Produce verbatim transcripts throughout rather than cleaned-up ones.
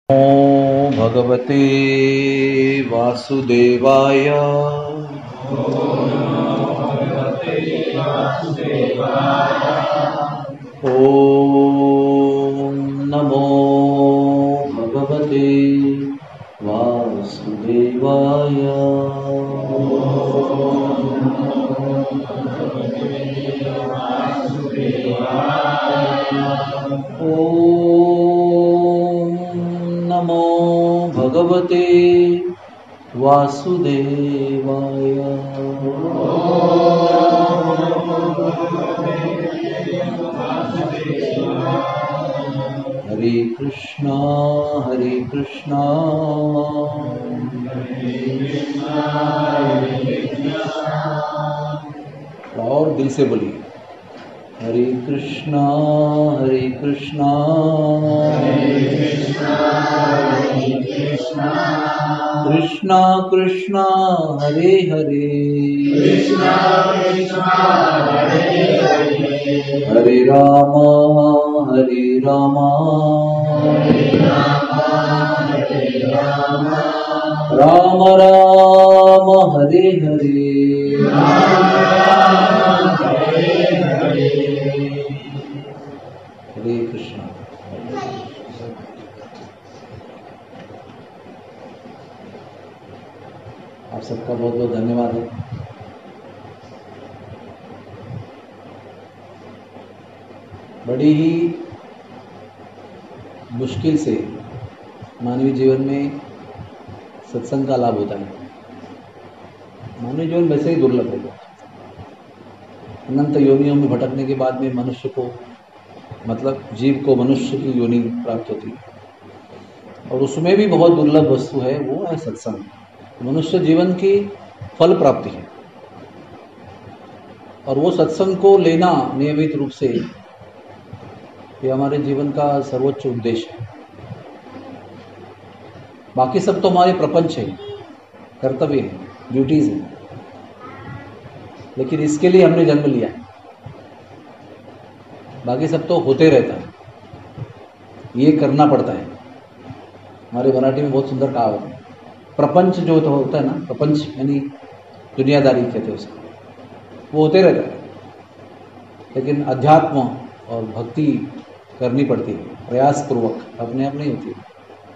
नमो भगवते वासुदेवाय। ओम नमो भगवते वासुदेवाय। ओम नमो भगवते वासुदेवाय। हरे कृष्णा हरे कृष्णा और दिल से बोलिए, हरे कृष्णा हरे कृष्णा कृष्णा कृष्णा हरे हरे हरे राम हरे राम राम राम हरे हरे। हरे कृष्णा। आप सबका बहुत बहुत धन्यवाद है। बड़ी ही मुश्किल से मानवीय जीवन में सत्संग का लाभ होता है। मानवीय जीवन वैसे ही दुर्लभ है। अनंत योनियों में भटकने के बाद में मनुष्य को, मतलब जीव को मनुष्य की योनि प्राप्त होती है, और उसमें भी बहुत दुर्लभ वस्तु है, वो है सत्संग। मनुष्य जीवन की फल प्राप्ति है, और वो सत्संग को लेना नियमित रूप से, ये हमारे जीवन का सर्वोच्च उद्देश्य है। बाकी सब तो हमारे प्रपंच है, कर्तव्य है, ड्यूटीज है, लेकिन इसके लिए हमने जन्म लिया है। बाकी सब तो होते रहता है, ये करना पड़ता है। हमारे मराठी में बहुत सुंदर कहावत है, प्रपंच जो तो होता है ना, प्रपंच यानी दुनियादारी कहते हैं उसको, वो होते रहता है, लेकिन अध्यात्म और भक्ति करनी पड़ती है, प्रयास पूर्वक, अपने आप नहीं होती है।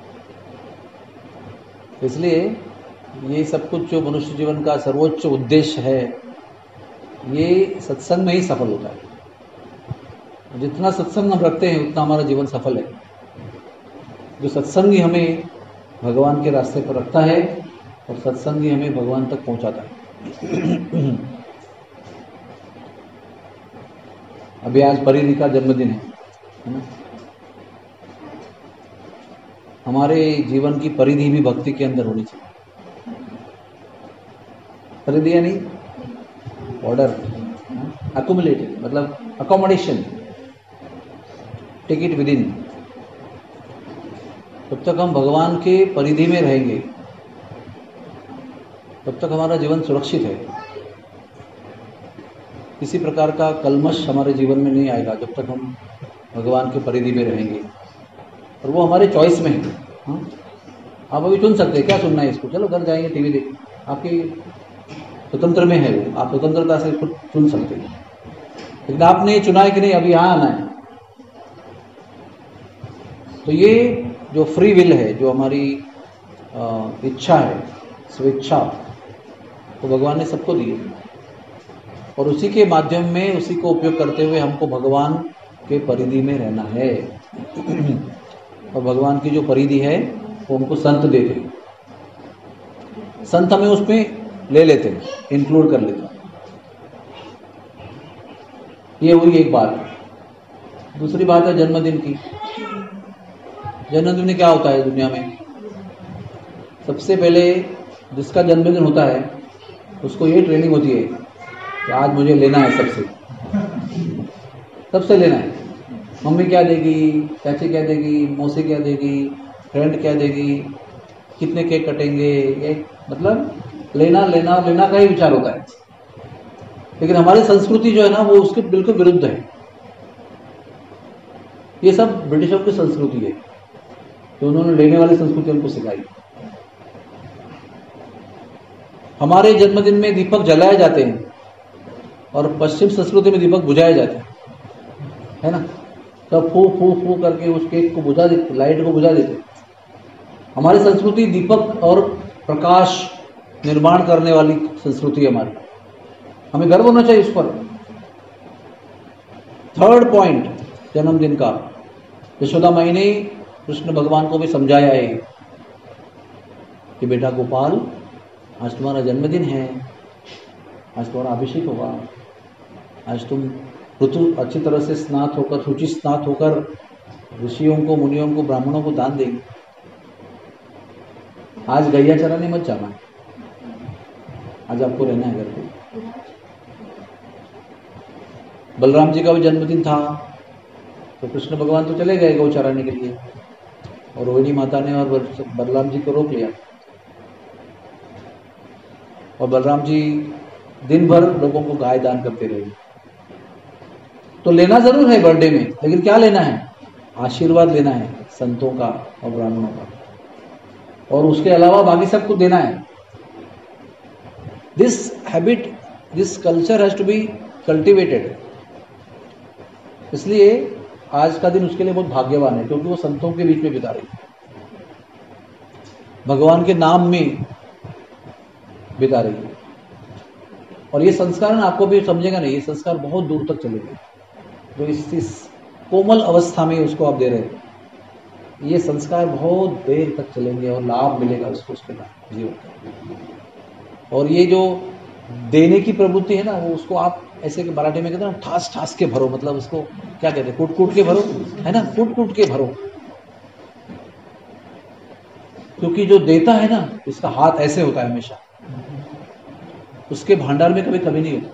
इसलिए ये सब कुछ जो मनुष्य जीवन का सर्वोच्च उद्देश्य है, ये सत्संग में ही सफल होता है। जितना सत्संग हम रखते हैं उतना हमारा जीवन सफल है। जो सत्संग ही हमें भगवान के रास्ते पर रखता है, और सत्संग ही हमें भगवान तक पहुंचाता है। अभी आज परिधि का जन्मदिन है, है ना? हमारे जीवन की परिधि भी भक्ति के अंदर होनी चाहिए। परिधि यानी ऑर्डर, अकोमोडेटेड, मतलब accommodation, take it within. जब तक हम भगवान के परिधि में रहेंगे तब तक हमारा जीवन सुरक्षित है। किसी प्रकार का कल्मश हमारे जीवन में नहीं आएगा जब तक हम भगवान के परिधि में रहेंगे, और वो हमारे चॉइस में है। हाँ, आप अभी चुन सकते हैं क्या सुनना है इसको, चलो घर जाएंगे टीवी देख, आपकी स्वतंत्र में है वो, आप स्वतंत्रता से खुद चुन सकते हैं। लेकिन आपने चुना है कि नहीं अभी यहाँ आना है। तो ये जो फ्री विल है, जो हमारी इच्छा है, स्वेच्छा, तो भगवान ने सबको दी है, और उसी के माध्यम में, उसी को उपयोग करते हुए हमको भगवान के परिधि में रहना है। और भगवान की जो परिधि है वो हमको संत देते हैं। संत हमें उसमें ले लेते हैं, इंक्लूड कर लेते हैं। ये हुई एक बात। दूसरी बात है जन्मदिन की। जन्मदिन में क्या होता है दुनिया में? सबसे पहले जिसका जन्मदिन होता है उसको ये ट्रेनिंग होती है कि आज मुझे लेना है, सबसे सबसे लेना है। मम्मी क्या देगी, चाची क्या देगी, मौसी क्या देगी, फ्रेंड क्या देगी, कितने केक कटेंगे, एक मतलब लेना लेना लेना का ही विचार होता है। लेकिन हमारी संस्कृति जो है ना, वो उसके बिल्कुल विरुद्ध है। ये सब ब्रिटिशों की संस्कृति है। तो उन्होंने लेने वाली संस्कृति हमको सिखाई। हमारे जन्मदिन में दीपक जलाए जाते हैं और पश्चिम संस्कृति में दीपक बुझाए जाते हैं, है ना। सब फू फू फू करके उस केक को बुझा देते, लाइट को बुझा देते। हमारी संस्कृति दीपक और प्रकाश निर्माण करने वाली संस्कृति है हमारी, हमें गर्व होना चाहिए उस पर। थर्ड पॉइंट जन्मदिन का, यशोदा माई ने कृष्ण भगवान को भी समझाया है कि बेटा गोपाल, आज तुम्हारा जन्मदिन है, आज तुम्हारा अभिषेक होगा, आज तुम ऋतु अच्छी तरह से स्नात होकर, शुचि स्नात होकर ऋषियों को, मुनियों को, ब्राह्मणों को दान देंगे। आज गैया चराने मत जाना, आज आपको रहना है घर पे। बलराम जी का भी जन्मदिन था, तो कृष्ण भगवान तो चले गए गौ चराने के लिए, और रोहिणी माता ने और बलराम जी को रोक लिया, और बलराम जी दिन भर लोगों को गाय दान करते रहे। तो लेना जरूर है बर्थडे में, लेकिन क्या लेना है? आशीर्वाद लेना है संतों का और ब्राह्मणों का, और उसके अलावा बाकी सबको देना है। This habit, this culture has to be cultivated. इसलिए आज का दिन उसके लिए बहुत भाग्यवान है, क्योंकि वो संतों के बीच में बिता रही है, भगवान के नाम में बिता रही है। और ये संस्कार ना, आपको भी समझेगा नहीं, ये संस्कार बहुत दूर तक चलेंगे। जो इस, इस कोमल अवस्था में उसको आप दे रहे हैं, ये संस्कार बहुत देर तक चलेंगे और लाभ मिलेगा उसको उसके बाद जीवन का। और ये जो देने की प्रवृत्ति है ना, वो उसको आप ऐसे के मराठी में कहते हैं ना, ठास ठास के भरो, मतलब उसको क्या कहते हैं, कूट कूट के भरो, है ना, कूट कूट के भरो। क्योंकि जो देता है ना, उसका हाथ ऐसे होता है हमेशा, उसके भंडार में कभी कभी नहीं होता।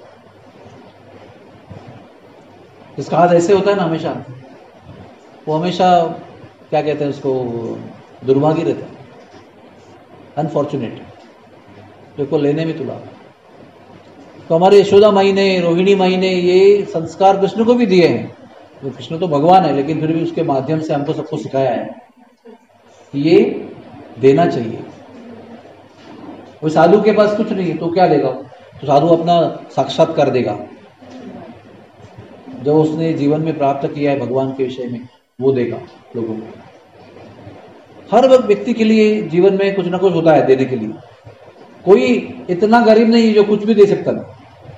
जिसका हाथ ऐसे होता है ना हमेशा, वो हमेशा क्या कहते हैं उसको, दुर्भागी रहता है, अनफॉर्चुनेट, देखो लेने में तुला। तो हमारे यशोदा माई ने, रोहिणी माई ने ये संस्कार कृष्ण को भी दिए हैं। तो कृष्ण तो भगवान है, लेकिन फिर भी उसके माध्यम से हमको सबको सिखाया है कि ये देना चाहिए। वो साधु के पास कुछ नहीं है तो क्या देगा, तो साधु अपना साक्षात्कार देगा, जो उसने जीवन में प्राप्त किया है भगवान के विषय में, वो देगा लोगों को। हर व्यक्ति के लिए जीवन में कुछ ना कुछ होता है देने के लिए। कोई इतना गरीब नहीं जो कुछ भी दे सकता नहीं,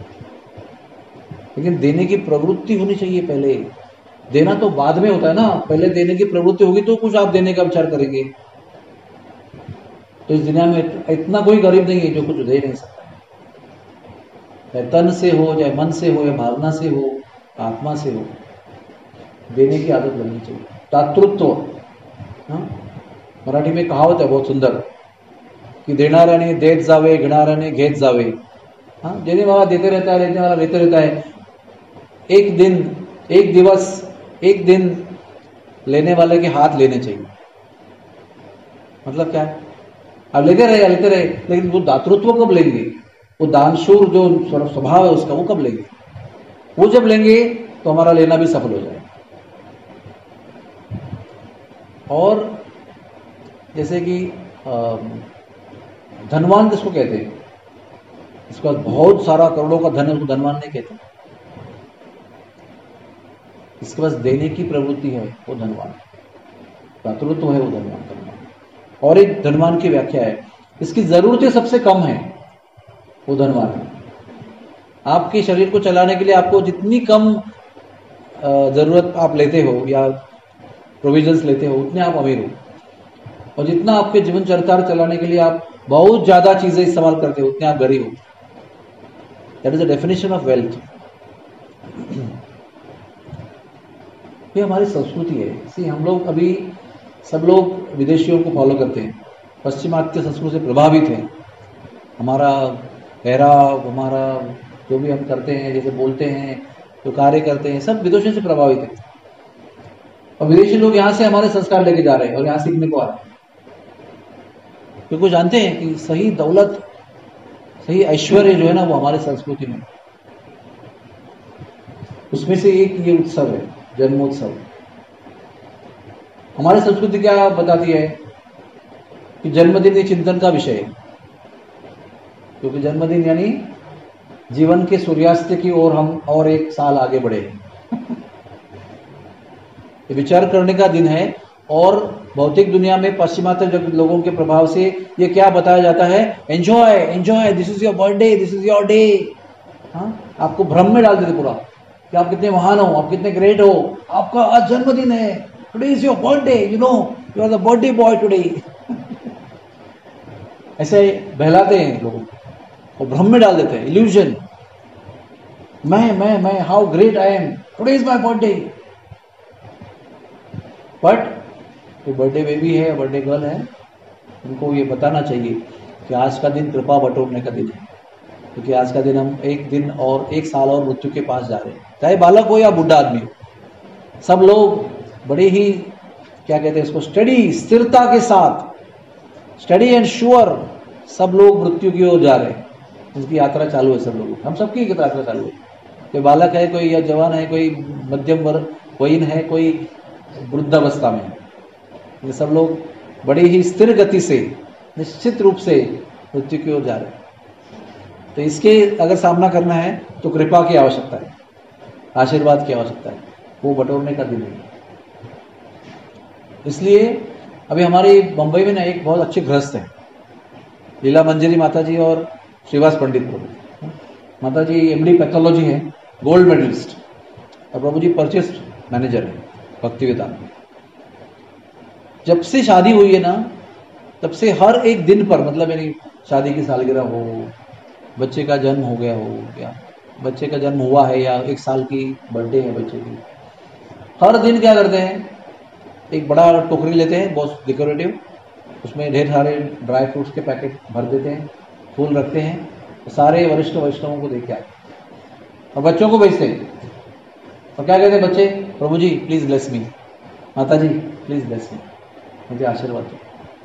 लेकिन देने की प्रवृत्ति होनी चाहिए पहले। देना तो बाद में होता है ना, पहले देने की प्रवृत्ति होगी तो कुछ आप देने का विचार करेंगे। तो इस दुनिया में इतना कोई गरीब नहीं है जो कुछ दे नहीं सकता, चाहे तन से हो, चाहे मन से हो, या भावना से हो, आत्मा से हो। देने की आदत लगनी चाहिए। दातृत्व, हाँ, मराठी में कहावत है बहुत सुंदर कि देणाऱ्याने देत जावे, घेणाऱ्याने घेत जावे। हाँ, देने वाला देते रहता है, लेने वाला लेते रहता है। एक दिन, एक दिवस, एक दिन लेने वाले के हाथ लेने चाहिए। मतलब क्या है, अब लेते रहे लेते रहे, लेकिन वो दातृत्व कब लेंगे, वो दानशूर जो स्वभाव है उसका, वो कब लेंगे? वो जब लेंगे तो हमारा लेना भी सफल हो जाएगा। और जैसे कि धनवान किसको कहते हैं, इसका बहुत सारा करोड़ों का धन है, उसको धनवान नहीं कहते। इसके पास देने की प्रवृत्ति है, वो धनवान। दातृत्व है, वो धनवान धनवान और एक धनवान की व्याख्या है, इसकी जरूरतें सबसे कम है, वो धनवान है। आपके शरीर को चलाने के लिए आपको जितनी कम जरूरत आप लेते हो या प्रोविजंस लेते हो, उतने आप अमीर हो। और जितना आपके जीवन चरितार्थ चलाने के लिए आप बहुत ज्यादा चीजें इस्तेमाल करते हो, उतने आप गरीब हो। That is the definition of wealth. ये हमारी संस्कृति है। इसी हम लोग अभी सब लोग विदेशियों को फॉलो करते हैं, पश्चिमात्य संस्कृति से प्रभावित हैं। हमारा पहराव, हमारा जो भी हम करते हैं, जैसे बोलते हैं, जो कार्य करते हैं, सब विदेशियों से प्रभावित है। और विदेशी लोग यहाँ से हमारे संस्कार लेके जा रहे हैं और यहाँ सीखने को आ रहे हैं, क्योंकि वो जानते हैं कि सही दौलत, सही ऐश्वर्य जो है ना, वो हमारे संस्कृति में। उसमें से एक ये उत्सव है, जन्मोत्सव। हमारी संस्कृति क्या बताती है कि जन्मदिन ये चिंतन का विषय है, क्योंकि जन्मदिन यानी जीवन के सूर्यास्त की ओर हम और एक साल आगे बढ़े। ये विचार करने का दिन है। और भौतिक दुनिया में पाश्चिमात्य लोगों के प्रभाव से ये क्या बताया जाता है, enjoy enjoy, this is your birthday, this is your day. हाँ, आपको भ्रम में डाल देते पूरा कि आप कितने महान हो, आप कितने ग्रेट हो, आपका आज जन्मदिन है, today is your birthday, you know you are the birthday boy today. ऐसे बहलाते हैं लोगों को और भ्रम में डाल देते हैं, इल्यूजन। मैं मैं मैं how great I am, today is my birthday. But जो बर्थडे बेबी है, बर्थडे गर्ल है, उनको ये बताना चाहिए कि आज का दिन कृपा बटोरने का दिन है, क्योंकि आज का दिन हम एक दिन और एक साल और मृत्यु के पास जा रहे हैं। चाहे बालक हो या बुढ़ा आदमी हो, सब लोग बड़े ही क्या कहते हैं इसको, स्टडी, स्थिरता के साथ, स्टडी एंड श्योर, सब लोग मृत्यु की ओर जा रहे हैं। उनकी यात्रा चालू है, सब लोग, हम सबकी यात्रा चालू है। कोई बालक है, कोई या जवान है, कोई मध्यम वर्ग वयीन है, कोई वृद्धावस्था में है। ये सब लोग बड़ी ही स्थिर गति से, निश्चित रूप से मृत्यु की ओर जा रहे हैं। तो इसके अगर सामना करना है तो कृपा की आवश्यकता है, आशीर्वाद की आवश्यकता है, वो बटोरने का दिन है। इसलिए अभी हमारी मुंबई में ना एक बहुत अच्छे गृहस्थ हैं, लीला मंजरी माता जी और श्रीवास पंडित प्रभु। माता जी एमडी पैथोलॉजी है, गोल्ड मेडलिस्ट, और प्रभु जी परचेस मैनेजर है भक्ति वेदांत में। जब से शादी हुई है ना, तब से हर एक दिन पर, मतलब मेरी शादी की सालगिरह हो, बच्चे का जन्म हो गया हो, या बच्चे का जन्म हुआ है, या एक साल की बर्थडे है बच्चे की, हर दिन क्या करते हैं, एक बड़ा टोकरी लेते हैं बहुत डेकोरेटिव, उसमें ढेर सारे ड्राई फ्रूट्स के पैकेट भर देते हैं, फूल रखते हैं, तो सारे वरिष्ठ वैष्णवों को देके आते और बच्चों को भेजते हैं। और क्या कहते हैं बच्चे, प्रभु जी प्लीज ब्लेस मी, माता जी प्लीज ब्लेस मी, मुझे आशीर्वाद दो।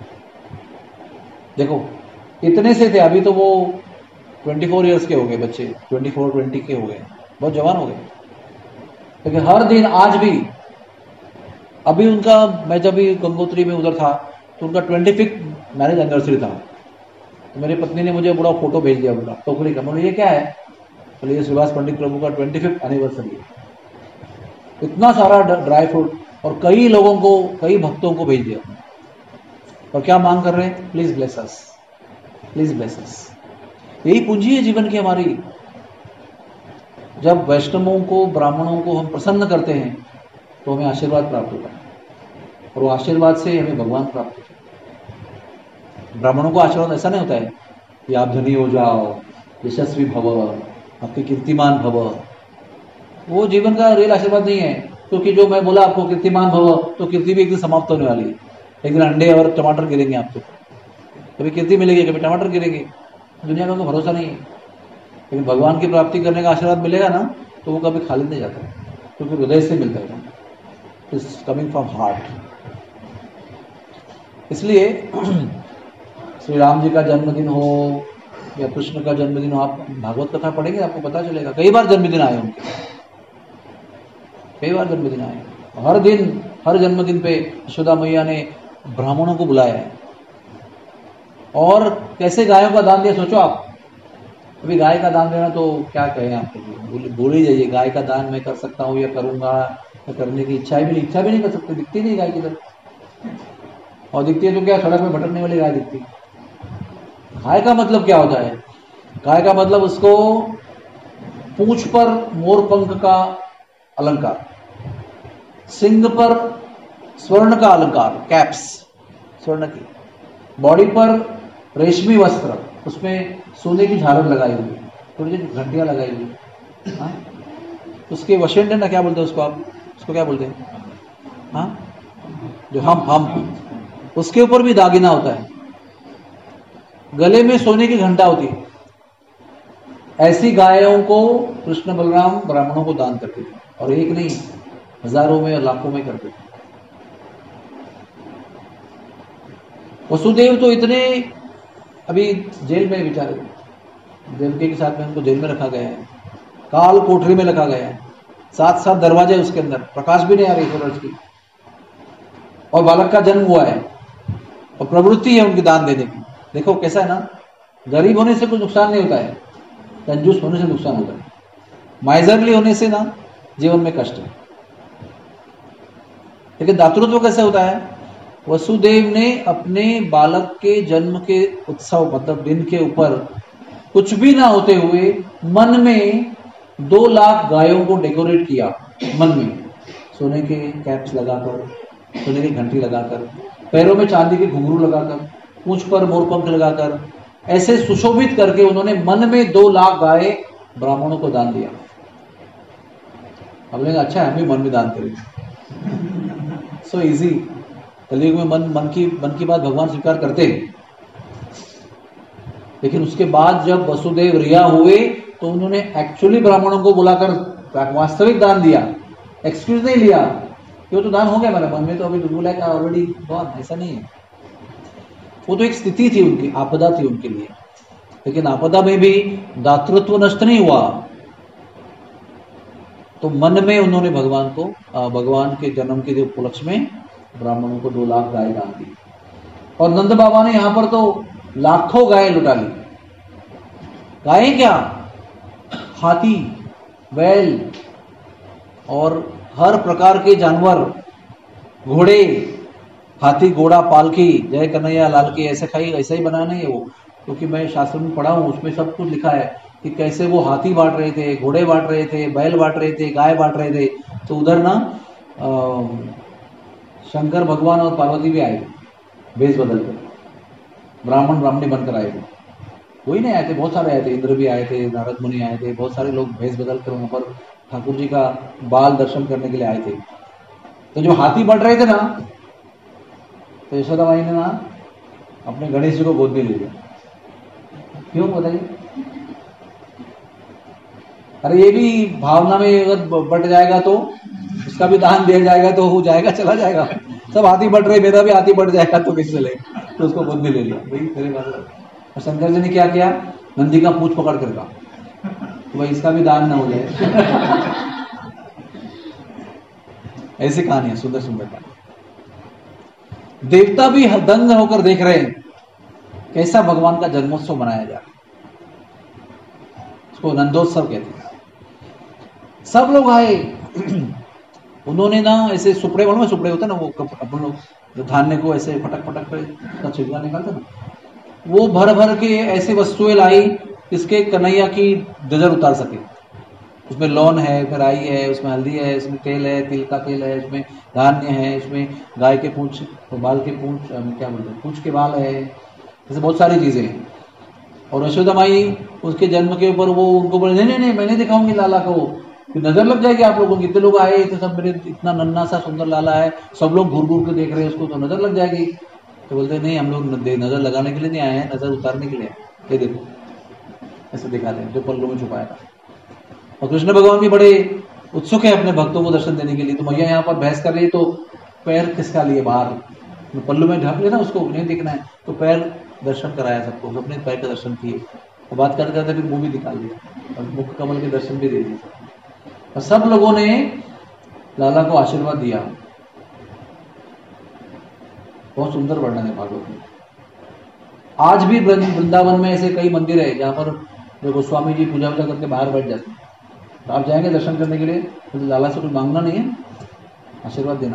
देखो इतने से थे, अभी तो वो चौबीस इयर्स के हो गए बच्चे, चौबीस बीस के हो गए, बहुत जवान हो गए। लेकिन हर दिन आज भी, अभी उनका, मैं जब भी गंगोत्री में उधर था तो उनका ट्वेंटी फिफ्थ मैरिज एनिवर्सरी था, तो मेरी पत्नी ने मुझे बड़ा फोटो भेज दिया पूरा टोकरी का। बोले ये क्या है, बोले ये श्रीवास पंडित प्रभु का ट्वेंटी फिफ्थ एनिवर्सरी है। इतना सारा ड्राई फ्रूट और कई लोगों को, कई भक्तों को भेज दिया। और क्या मांग कर रहे हैं, please bless us, please bless us. यही पूंजी है जीवन की हमारी। जब वैष्णवों को, ब्राह्मणों को हम प्रसन्न करते हैं तो हमें आशीर्वाद प्राप्त होता है, और वो आशीर्वाद से हमें भगवान प्राप्त होता है। ब्राह्मणों को आशीर्वाद ऐसा नहीं होता है कि आप धनी हो जाओ, यशस्वी भव, आपके कीर्तिमान भव। वो जीवन का रियल आशीर्वाद नहीं है, क्योंकि जो मैं बोला आपको कीर्तिमान भव, तो कीर्ति भी एक दिन समाप्त होने वाली है। एक दिन अंडे और टमाटर गिरेंगे आपको, कभी कीर्ति मिलेगी, कभी टमाटर गिरेंगे। दुनिया का कोई भरोसा नहीं है। लेकिन भगवान की प्राप्ति करने का आशीर्वाद मिलेगा ना, तो वो कभी खाली नहीं जाता, क्योंकि हृदय से मिलता है, इट्स कमिंग फ्रॉम हार्ट। इसलिए श्री राम जी का जन्मदिन हो या कृष्ण का जन्मदिन हो, आप भागवत कथा पढ़ेंगे आपको पता चलेगा, कई बार जन्मदिन आए उनके, कई बार जन्मदिन आए। हर दिन, हर जन्मदिन पे यशोदा मैया ने ब्राह्मणों को बुलाया है। और कैसे गायों का दान दिया, सोचो आप। अभी गाय का दान देना तो क्या कहें आपको, भूल ही जाइए। गाय का दान मैं कर सकता हूँ या करूंगा, या करने की इच्छा भी नहीं, इच्छा भी नहीं कर सकते, दिखती नहीं गाय किधर, और दिखती है तो क्या, सड़क में भटकने वाली गाय दिखती है। गाय का मतलब क्या होता है, गाय का मतलब उसको पूंछ पर मोर पंख का अलंकार, सिंग पर स्वर्ण का अलंकार, कैप्स स्वर्ण की, बॉडी पर रेशमी वस्त्र, उसमें सोने की झालर लगाई हुई, थोड़ी सी घंटियां लगाई हुई, हाँ, उसके वशेंड ना, क्या बोलते हैं उसको आप, उसको क्या बोलते हैं, हाँ, जो हम हम उसके ऊपर भी दागिना होता है, गले में सोने की घंटा होती है। ऐसी गायों को कृष्ण बलराम ब्राह्मणों को दान करते थे, और एक नहीं, हजारों में और लाखों में करते थे। वसुदेव तो इतने, अभी जेल में बेचारे, देवकी के साथ में उनको जेल में रखा गया है, काल कोठरी में रखा गया है, सात सात दरवाजे उसके अंदर, प्रकाश भी नहीं आ रही सूरज की। और बालक का जन्म हुआ है और प्रवृत्ति है उनकी दान देने की। देखो कैसा है ना, गरीब होने से कुछ नुकसान नहीं होता है, कंजूस होने से नुकसान होता है। माइजरली होने से ना जीवन में कष्ट है। लेकिन दातृत्व कैसे होता है? वसुदेव ने अपने बालक के जन्म के उत्सव मतलब दिन के ऊपर कुछ भी ना होते हुए मन में दो लाख गायों को डेकोरेट किया। मन में सोने के कैप्स लगाकर, सोने की घंटी लगाकर, पैरों में चांदी के घुंघरू लगाकर, पूंछ पर मोरपंख लगाकर, ऐसे सुशोभित करके उन्होंने मन में दो लाख गाय ब्राह्मणों को दान दिया। अब लेकिन अच्छा हम भी मन में दान करेंगे। So easy. कलयुग में मन मन की मन की बात भगवान स्वीकार करते हैं। लेकिन उसके बाद जब वसुदेव रिया हुए तो उन्होंने एक्चुअली ब्राह्मणों को बुलाकर वास्तविक दान दिया, एक्सक्यूज नहीं लिया कि वो तो दान हो गया मेरे मन में, तो अभी दुर्गुला का ऑलरेडी बहुत। ऐसा नहीं है। वो तो एक स्थिति थी उनकी, आपदा थी उनके लिए। लेकिन आपदा में भी दातृत्व नष्ट नहीं हुआ। तो मन में उन्होंने भगवान को, भगवान के जन्म के उपलक्ष्य में ब्राह्मणों को दो लाख गाय दान दी। और नंद बाबा ने यहां पर तो लाखों गाय लुटा ली। गाय क्या, हाथी, बैल और हर प्रकार के जानवर, घोड़े, हाथी, घोड़ा, पालकी, जय कन्हैया लाल की, ऐसे खाई ऐसा ही बना नहीं है वो, क्योंकि मैं शास्त्र में पढ़ा हूं, उसमें सब कुछ लिखा है कि कैसे वो हाथी बांट रहे थे, घोड़े बांट रहे थे, बैल बांट रहे थे, गाय बांट रहे थे। तो उधर ना शंकर भगवान और पार्वती भी आए भेष बदल कर, ब्राह्मण ब्राह्मणी बनकर आए थे। वही नहीं आए थे, बहुत सारे आए थे, इंद्र भी आए थे, नारद मुनि आए थे, बहुत सारे लोग भेष बदल कर वहां पर ठाकुर जी का बाल दर्शन करने के लिए आए थे। तो जो हाथी बढ़ रहे थे ना, तो यशोदा माई ने ना अपने गणेश जी को गोद में ले लिया। क्यों बताइए? अरे ये भी भावना में अगर बढ़ जाएगा तो उसका भी दान दिया जाएगा तो हो जाएगा, चला जाएगा। सब हाथी बढ़ रहे, मेरा भी हाथी बढ़ जाएगा तो कैसे चले? तो उसको गोद में ले लिया। भाई तेरे बात। और शंकर जी ने क्या किया? नंदी का पूंछ पकड़ कर कहा तो भाई इसका भी दान ना हो जाए। ऐसी कहानी है, सुंदर सुंदर कहानी। देवता भी दंग होकर देख रहे हैं कैसा भगवान का जन्मोत्सव मनाया जा रहा है। उसको नंदोत्सव कहते हैं। सब लोग आए। उन्होंने ना ऐसे सुपड़े, वालों में सुपड़े होते ना, वो अपन लोग जो धान्य को ऐसे फटक फटक कर छिलका निकालते ना, वो भर भर के ऐसे वस्तुएं लाई इसके कन्हैया की नजर उतार सके। उसमें लौन है, फिर राई है, उसमें हल्दी है, इसमें तेल है, तिल का तेल है, इसमें धान्य है, इसमें गाय के पूंछ, तो बाल के पूंछ, क्या बोलते हैं, पूंछ के बाल है, जैसे बहुत सारी चीजें हैं। और यशोदा माई उसके जन्म के ऊपर वो उनको बोले नहीं नहीं नहीं मैं नहीं दिखाऊंगी लाला को, फिर नजर लग जाएगी आप लोगों की। इतने लोग आए थे, सब मेरे इतना नन्ना सा सुंदर लाला है, सब लोग घूर घूर के देख रहे हैं उसको, तो नजर लग जाएगी। तो बोलते नहीं, हम लोग नजर लगाने के लिए नहीं आए हैं, नजर उतारने के लिए। ये देखो ऐसे दिखाते हैं, जो पल्लू में छुपाया था। और कृष्ण भगवान भी बड़े उत्सुक है अपने भक्तों को दर्शन देने के लिए। तो मैया यहाँ पर बहस कर रही है, तो पैर किसका लिए बाहर, पल्लू में ढक लेना, उसको नहीं दिखना है, तो पैर दर्शन कराया सबको, अपने पैर के दर्शन किए। और बात करते करते फिर मुंह भी निकाल दिया और मुख कमल के दर्शन भी दे दिए। और सब लोगों ने लाला को आशीर्वाद दिया। बहुत सुंदर वर्णन है भागवत में। आज भी वृंदावन में ऐसे कई मंदिर है जहां पर जो गोस्वामी जी पूजा वूजा करके बाहर बैठ जाते हैं। तो आप जाएंगे दर्शन करने के लिए, तो लाला से कुछ मांगना नहीं है, आशीर्वाद देना।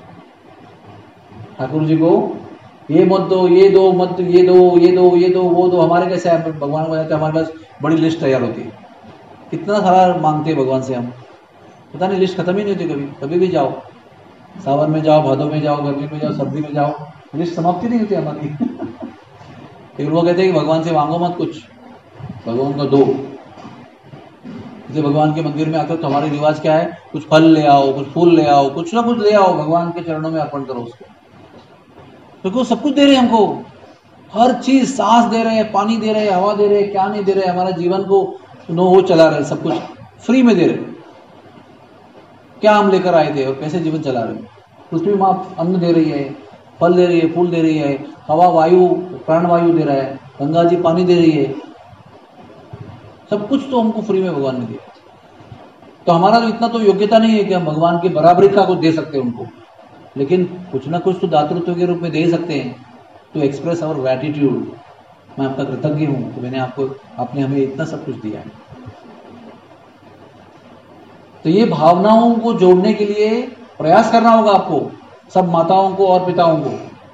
ठाकुर जी को ये मत दो, ये दो मत, ये दो, ये दो, ये दो, वो दो। हमारे कैसे है, भगवान को जाते हैं, हमारे पास बड़ी लिस्ट तैयार होती है, कितना सारा मांगते हैं भगवान से हम, पता नहीं, लिस्ट खत्म ही नहीं होती कभी। कभी भी जाओ, सावन में जाओ, भादों में जाओ, गर्मी में जाओ, सर्दी में जाओ, लिस्ट समाप्ति नहीं होती हमारी। फिर वो कहते हैं कि भगवान से मांगो मत कुछ, भगवान को दो। जैसे भगवान के मंदिर में आते हो तो हमारी रिवाज क्या है, कुछ फल ले आओ, कुछ फूल ले आओ, कुछ ना कुछ ले आओ, भगवान के चरणों में अर्पण करो उसको। तो सब कुछ दे रहे हैं हमको, हर चीज, सांस दे रहे हैं, पानी दे रहे हैं, हवा दे रहे हैं, क्या नहीं दे रहे हैं, हमारा जीवन को नो वो चला रहे हैं, सब कुछ फ्री में दे रहे हैं। क्या हम लेकर आए थे और कैसे जीवन चला रहे हैं। पृथ्वी माँ अन्न दे रही है, फल दे रही है, फूल दे रही है, हवा, वायु, प्राण वायु दे रहा है, गंगा जी पानी दे रही है, सब कुछ तो हमको फ्री में भगवान ने दिया। तो हमारा तो इतना तो योग्यता नहीं है कि हम भगवान की बराबरी का कुछ दे सकते हैं उनको। लेकिन कुछ ना कुछ तो दातृत्व के रूप में दे ही सकते हैं। टू एक्सप्रेस आवर ग्रैटिट्यूड, मैं आपका कृतज्ञ हूँ कि मैंने आपको आपने हमें इतना सब कुछ दिया है। तो ये भावनाओं को जोड़ने के लिए प्रयास करना होगा आपको, सब माताओं को और पिताओं को।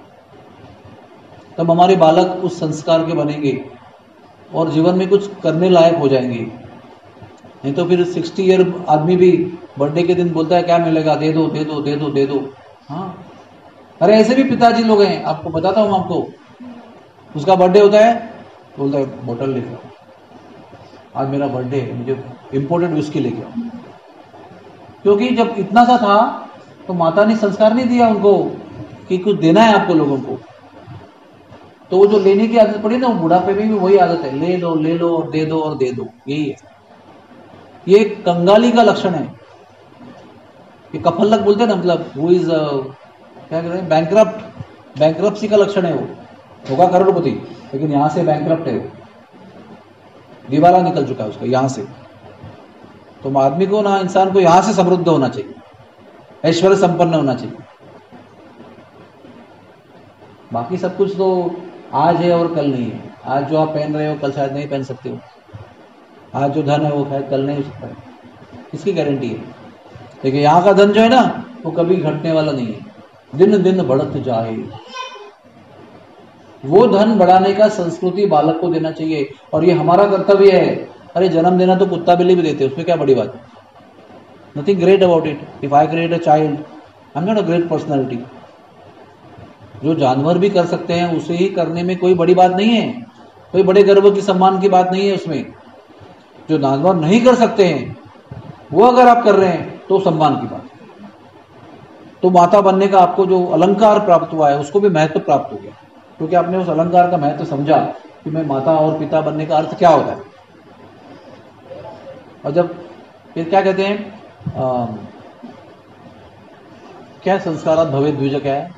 तब हमारे बालक उस संस्कार के बनेंगे और जीवन में कुछ करने लायक हो जाएंगे। नहीं तो फिर सिक्सटी ईयर आदमी भी बर्थडे के दिन बोलता है क्या मिलेगा, दे दो दे दो दे दो दे दो। हाँ, अरे ऐसे भी पिताजी लोग हैं, आपको बताता हूँ आपको। उसका बर्थडे होता है, बोलता है बोतल लेके आओ, आज मेरा बर्थडे है, मुझे इंपोर्टेड विस्की लेके आओ। क्योंकि जब इतना सा था तो माता ने संस्कार नहीं दिया उनको कि कुछ देना है आपको लोगों को। तो वो जो लेने की आदत पड़ी ना, वो बुढ़ापे में भी वही आदत है, ले लो ले लो और दे दो और दे दो। यही है, ये कंगाली का लक्षण है। ये कफल्लक बोलते हैं ना, मतलब वो इज क्या कहते हैं, बैंकरप्ट, बैंकरप्सी का लक्षण है। वो होगा करोड़पति लेकिन यहां से बैंकरप्ट है, वो दिवाला निकल चुका है उसका यहां से। तो आदमी को ना, इंसान को यहां से समृद्ध होना चाहिए, ऐश्वर्य संपन्न होना चाहिए। बाकी सब कुछ तो आज है और कल नहीं है। आज जो आप पहन रहे हो कल शायद नहीं पहन सकते हो, आज जो धन है वो शायद कल नहीं हो सकता है, इसकी गारंटी है। लेकिन यहाँ का धन जो है ना, वो कभी घटने वाला नहीं है, दिन दिन बढ़त जाए। वो धन बढ़ाने का संस्कृति बालक को देना चाहिए और ये हमारा कर्तव्य है। अरे जन्म देना तो कुत्ता बिल्ली भी देते हैं, उसमें क्या बड़ी बात है, nothing great about it. If I create a child, I am not a great personality. जो जानवर भी कर सकते हैं उसे ही करने में कोई बड़ी बात नहीं है, कोई बड़े गर्व की सम्मान की बात नहीं है उसमें। जो जानवर नहीं कर सकते हैं वो अगर आप कर रहे हैं तो सम्मान की बात है। तो माता बनने का आपको जो अलंकार प्राप्त हुआ है उसको भी महत्व प्राप्त हो गया, क्योंकि आपने उस अलंकार का महत्व समझा कि मैं माता और पिता बनने का अर्थ क्या होता है। और जब फिर क्या कहते हैं, आ, क्या संस्कारात भवेत् द्विज, क्या है,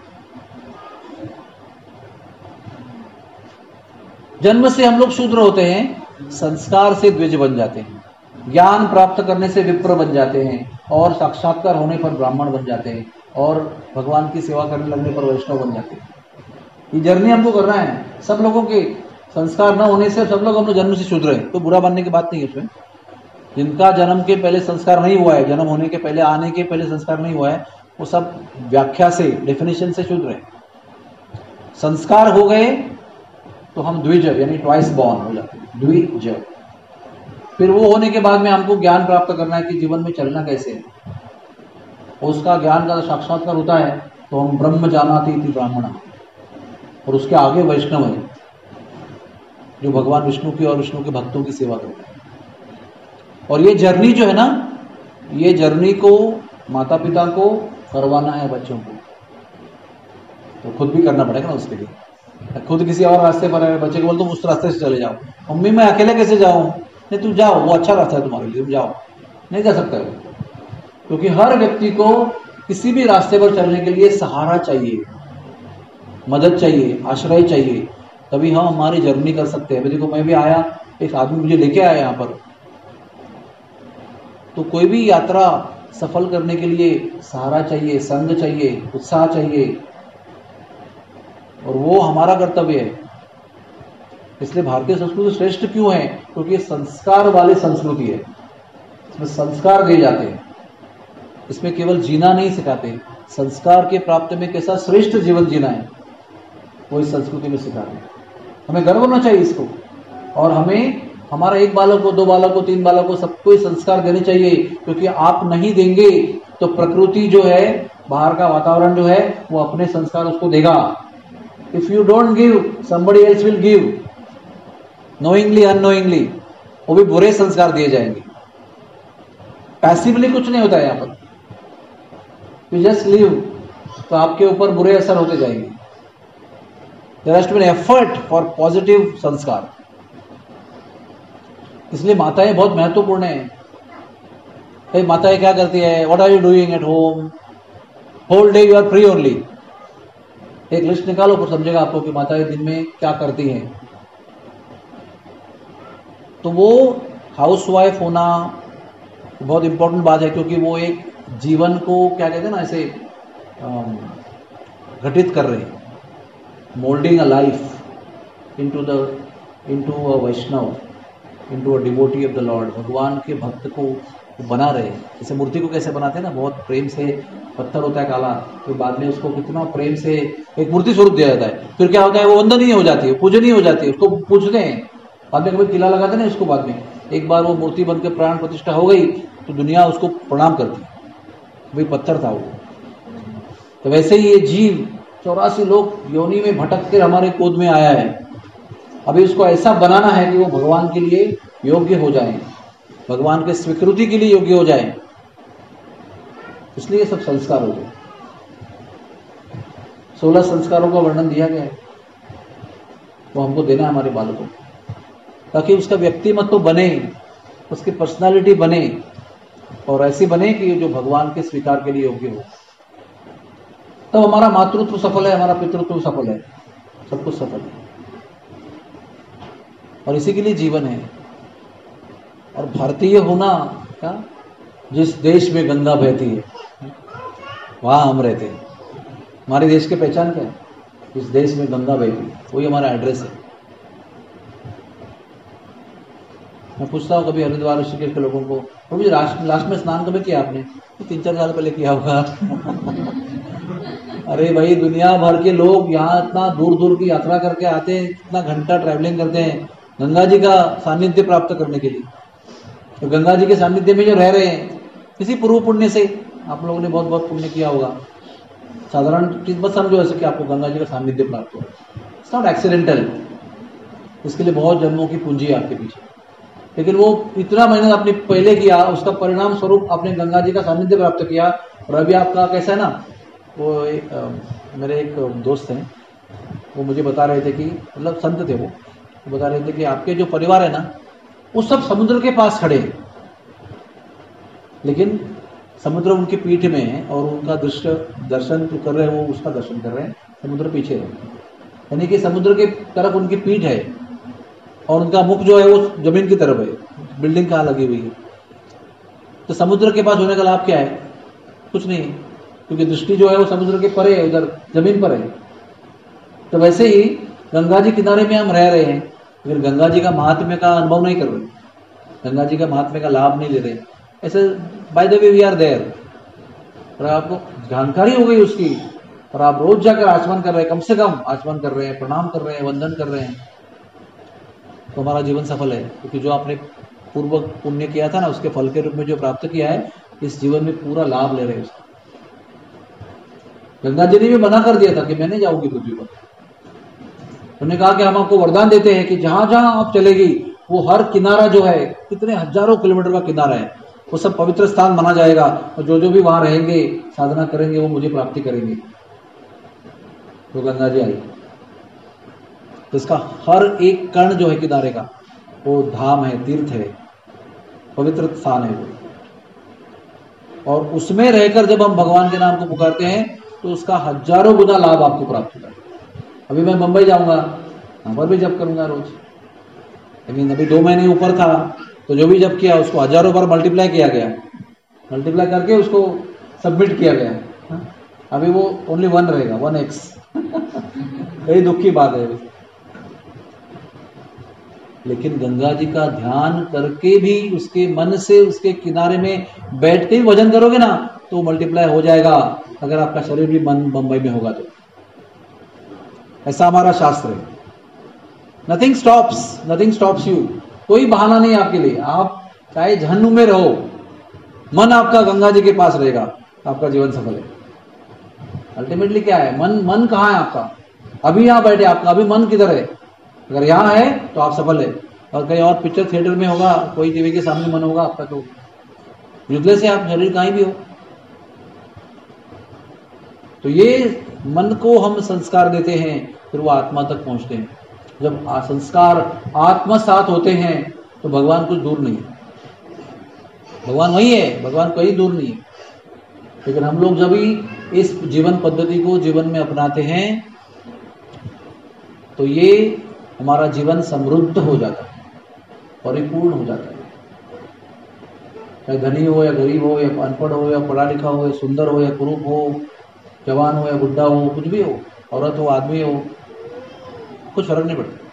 जन्म से हम लोग शूद्र होते हैं, संस्कार से द्विज बन जाते हैं, ज्ञान प्राप्त करने से विप्र बन जाते हैं, और साक्षात्कार होने पर ब्राह्मण बन जाते हैं, और भगवान की सेवा करने लगने पर वैष्णव बन जाते हैं। ये जर्नी हमको करना है। सब लोगों के संस्कार न होने से सब लोग हम लोग जन्म से शूद्र हैं, तो बुरा बनने की बात नहीं है उसमें। जिनका जन्म के पहले संस्कार नहीं हुआ है, जन्म होने के पहले, आने के पहले संस्कार नहीं हुआ है, वो सब व्याख्या से, डेफिनेशन से शूद्र है। संस्कार हो गए तो हम द्विज यानी ट्वाइस बॉर्न हो जाते हैं, द्विज। फिर वो होने के बाद में हमको ज्ञान प्राप्त करना है कि जीवन में चलना कैसे है। उसका ज्ञान का साक्षात्कार होता है तो हम ब्रह्म जानाति इति ब्राह्मण, और उसके आगे वैष्णव है जो भगवान विष्णु की और विष्णु के भक्तों की सेवा करते हैं। और ये जर्नी जो है ना, ये जर्नी को माता पिता को करवाना है बच्चों को, तो खुद भी करना पड़ेगा ना उसके लिए। खुद किसी और रास्ते पर है, बच्चे को बोल तुम उस रास्ते से चले जाओ, मम्मी मैं अकेले कैसे जाऊं, नहीं तुम जाओ, वो अच्छा रास्ता है तुम्हारे लिए, तुम जाओ। नहीं जा सकता है, क्योंकि हर व्यक्ति को किसी भी रास्ते पर चलने के लिए सहारा चाहिए, मदद चाहिए, आश्रय चाहिए, तभी हम हमारी जर्नी कर सकते हैं। देखो मैं भी आया, एक आदमी मुझे लेके आया यहाँ पर, तो कोई भी यात्रा सफल करने के लिए सहारा चाहिए, संग चाहिए, उत्साह चाहिए, और वो हमारा कर्तव्य है। इसलिए भारतीय संस्कृति श्रेष्ठ क्यों है, क्योंकि संस्कार वाली संस्कृति है, इसमें संस्कार दिए जाते हैं, इसमें केवल जीना नहीं सिखाते, संस्कार के प्राप्त में कैसा श्रेष्ठ जीवन जीना है वो इस संस्कृति में सिखाते हैं। हमें गर्व होना चाहिए इसको, और हमें हमारा एक बालक को, दो बालक को, तीन बालक को, सबको संस्कार देने चाहिए, क्योंकि आप नहीं देंगे तो प्रकृति जो है, बाहर का वातावरण जो है, वो अपने संस्कार उसको देगा। If you don't give, somebody else will give, knowingly unknowingly, वो भी बुरे संस्कार दिए जाएंगे। पैसिवली कुछ नहीं होता है यहाँ पर, you just live, तो आपके ऊपर बुरे असर होते जाएंगे। There has to be an effort for positive संस्कार। इसलिए माताएं बहुत महत्वपूर्ण है। भाई माताएं क्या करती है, what are you doing at home, whole day you are free only. एक लिस्ट निकालो फिर समझेगा आपको कि माताएं दिन में क्या करती हैं। तो वो हाउसवाइफ होना बहुत इंपॉर्टेंट बात है, क्योंकि वो एक जीवन को क्या कहते हैं ना, ऐसे घटित कर रहे हैं, moulding a life into the into a Vaishnav, into a devotee of the lord. भगवान के भक्त को बना रहे हैं। जैसे मूर्ति को कैसे बनाते हैं ना, बहुत प्रेम से, पत्थर होता है काला, फिर बाद में उसको कितना प्रेम से एक मूर्ति स्वरूप दिया जाता है, फिर क्या होता है, वो वंदनीय हो जाती है, पूजनीय हो जाती है, उसको पूजते हैं। बाद में कभी किला लगाते हैं ना, उसको बाद में एक बार वो मूर्ति बनकर प्राण प्रतिष्ठा हो गई तो दुनिया उसको प्रणाम करती है, वही पत्थर था वो। तो वैसे ही ये जीव चौरासी लोग योनि में भटक कर हमारे गोद में आया है। अभी उसको ऐसा बनाना है कि वो भगवान के लिए योग्य हो जाए, भगवान के स्वीकृति के लिए योग्य हो जाए। इसलिए सब संस्कार हो गए। सोलह संस्कारों का वर्णन दिया गया है, वो हमको देना है हमारे बालकों को, ताकि उसका व्यक्तिमत्व बने, उसकी पर्सनालिटी बने, और ऐसी बने कि जो भगवान के स्वीकार के लिए योग्य हो। तब तो हमारा मातृत्व सफल है, हमारा पितृत्व सफल है, सब कुछ सफल है। और इसी के लिए जीवन है। और भारतीय होना क्या, जिस देश में गंगा बहती है वहां हम रहते हैं। हमारे देश की पहचान क्या है, इस देश में गंगा बहती है, वही हमारा एड्रेस है। मैं पूछता हूँ कभी हरिद्वार ऋषिकेश के लोगों को, तो मुझे लास्ट में स्नान कभी किया आपने? तो तीन चार साल पहले किया होगा। अरे भाई, दुनिया भर के लोग यहाँ इतना दूर दूर की यात्रा करके आते हैं, इतना घंटा ट्रैवलिंग करते हैं गंगा जी का सानिध्य प्राप्त करने के लिए। तो गंगा जी के सानिध्य में जो रह रहे हैं, किसी पूर्व पुण्य से आप लोगों ने बहुत बहुत पुण्य किया होगा। साधारण चीज बस समझो ऐसे कि आपको गंगा जी का सानिध्य प्राप्त हो, इट्स नॉट एक्सीडेंटल, इसके लिए बहुत जन्मों की पूंजी है आपके पीछे। लेकिन वो इतना मेहनत आपने पहले किया, उसका परिणाम स्वरूप आपने गंगा जी का सानिध्य प्राप्त किया। और अभी आपका कैसा है ना, वो एक, आ, मेरे एक दोस्त हैं, वो मुझे बता रहे थे कि, मतलब संत थे वो, वो बता रहे थे कि आपके जो परिवार है ना, वो सब समुद्र के पास खड़े हैं, लेकिन समुद्र उनकी पीठ में है और उनका दृश्य दर्शन जो कर रहे हैं वो उसका दर्शन कर रहे हैं, समुद्र पीछे है। यानी कि समुद्र की तरफ उनकी पीठ है और उनका मुख जो है वो जमीन की तरफ है, बिल्डिंग कहाँ लगी हुई है। तो समुद्र के पास होने का लाभ क्या है? कुछ नहीं, क्योंकि दृष्टि जो है वो समुद्र के परे है, उधर जमीन पर है। तो वैसे ही गंगा जी किनारे में हम रह रहे हैं, लेकिन गंगा जी का महात्म्य का अनुभव नहीं कर रहे, गंगा जी का महात्म्य का लाभ नहीं ले रहे। ऐसे by the way we are there, और आपको जानकारी हो गई उसकी, और आप रोज जाकर आचमन कर रहे हैं, कम से कम आचमन कर रहे हैं, प्रणाम कर रहे हैं, वंदन कर रहे हैं, तो हमारा जीवन सफल है। क्योंकि जो आपने पूर्व पुण्य किया था ना, उसके फल के रूप में जो प्राप्त किया है, इस जीवन में पूरा लाभ ले रहे हैं उसका। गंगा जी ने भी मना कर दिया था कि मैं नहीं जाऊंगी पृथ्वी पर। उन्होंने कहा कि हम आपको वरदान देते हैं कि जहां जहां आप चलेगी, वो हर किनारा जो है, कितने हजारों किलोमीटर का किनारा है, वो सब पवित्र स्थान माना जाएगा, और जो जो भी वहां रहेंगे, साधना करेंगे, वो मुझे प्राप्ति करेंगे। तो गंगा जी आई, तो इसका हर एक कण जो है किनारे का, वो धाम है, तीर्थ है, पवित्र स्थान है वो। और उसमें रहकर जब हम भगवान के नाम को पुकारते हैं, तो उसका हजारों गुना लाभ आपको प्राप्त होता है। अभी मैं मुंबई जाऊंगा, वहां पर भी जप करूंगा रोज, लेकिन अभी दो महीने ऊपर था, तो जो भी जप किया उसको हजारों बार मल्टीप्लाई किया गया, मल्टीप्लाई करके उसको सबमिट किया गया। हा? अभी वो ओनली वन रहेगा, वन एक्स। बड़ी दुख की बात है। लेकिन गंगा जी का ध्यान करके भी, उसके मन से उसके किनारे में बैठ के भी भजन करोगे ना, तो मल्टीप्लाई हो जाएगा, अगर आपका शरीर भी मन मुंबई में होगा तो। ऐसा हमारा शास्त्र है। Nothing stops nothing stops you, कोई बहाना नहीं आपके लिए। आप चाहे जहन्नुम में रहो, मन आपका गंगा जी के पास रहेगा, आपका जीवन सफल है। अल्टीमेटली क्या है, मन मन कहाँ है आपका? अभी यहाँ बैठे, आपका अभी मन किधर है? अगर यहाँ है तो आप सफल है, और कहीं और पिक्चर थिएटर में होगा, कोई टीवी के सामने मन होगा आपका, तो युद्धले से आप शरीर कहीं भी हो। तो ये मन को हम संस्कार देते हैं, फिर वो आत्मा तक पहुंचते हैं। जब संस्कार आत्मसात होते हैं तो भगवान कुछ दूर नहीं है, भगवान वही है, भगवान कहीं दूर नहीं है। लेकिन हम लोग जब भी इस जीवन पद्धति को जीवन में अपनाते हैं, तो ये हमारा जीवन समृद्ध हो जाता है, परिपूर्ण हो जाता है। चाहे धनी हो या गरीब हो, या अनपढ़ हो या पढ़ा लिखा हो, या सुंदर हो या कुरूप हो, जवान हो या बुढ़ा हो, कुछ भी हो, औरत हो आदमी हो, कुछ फर्क नहीं पड़ता।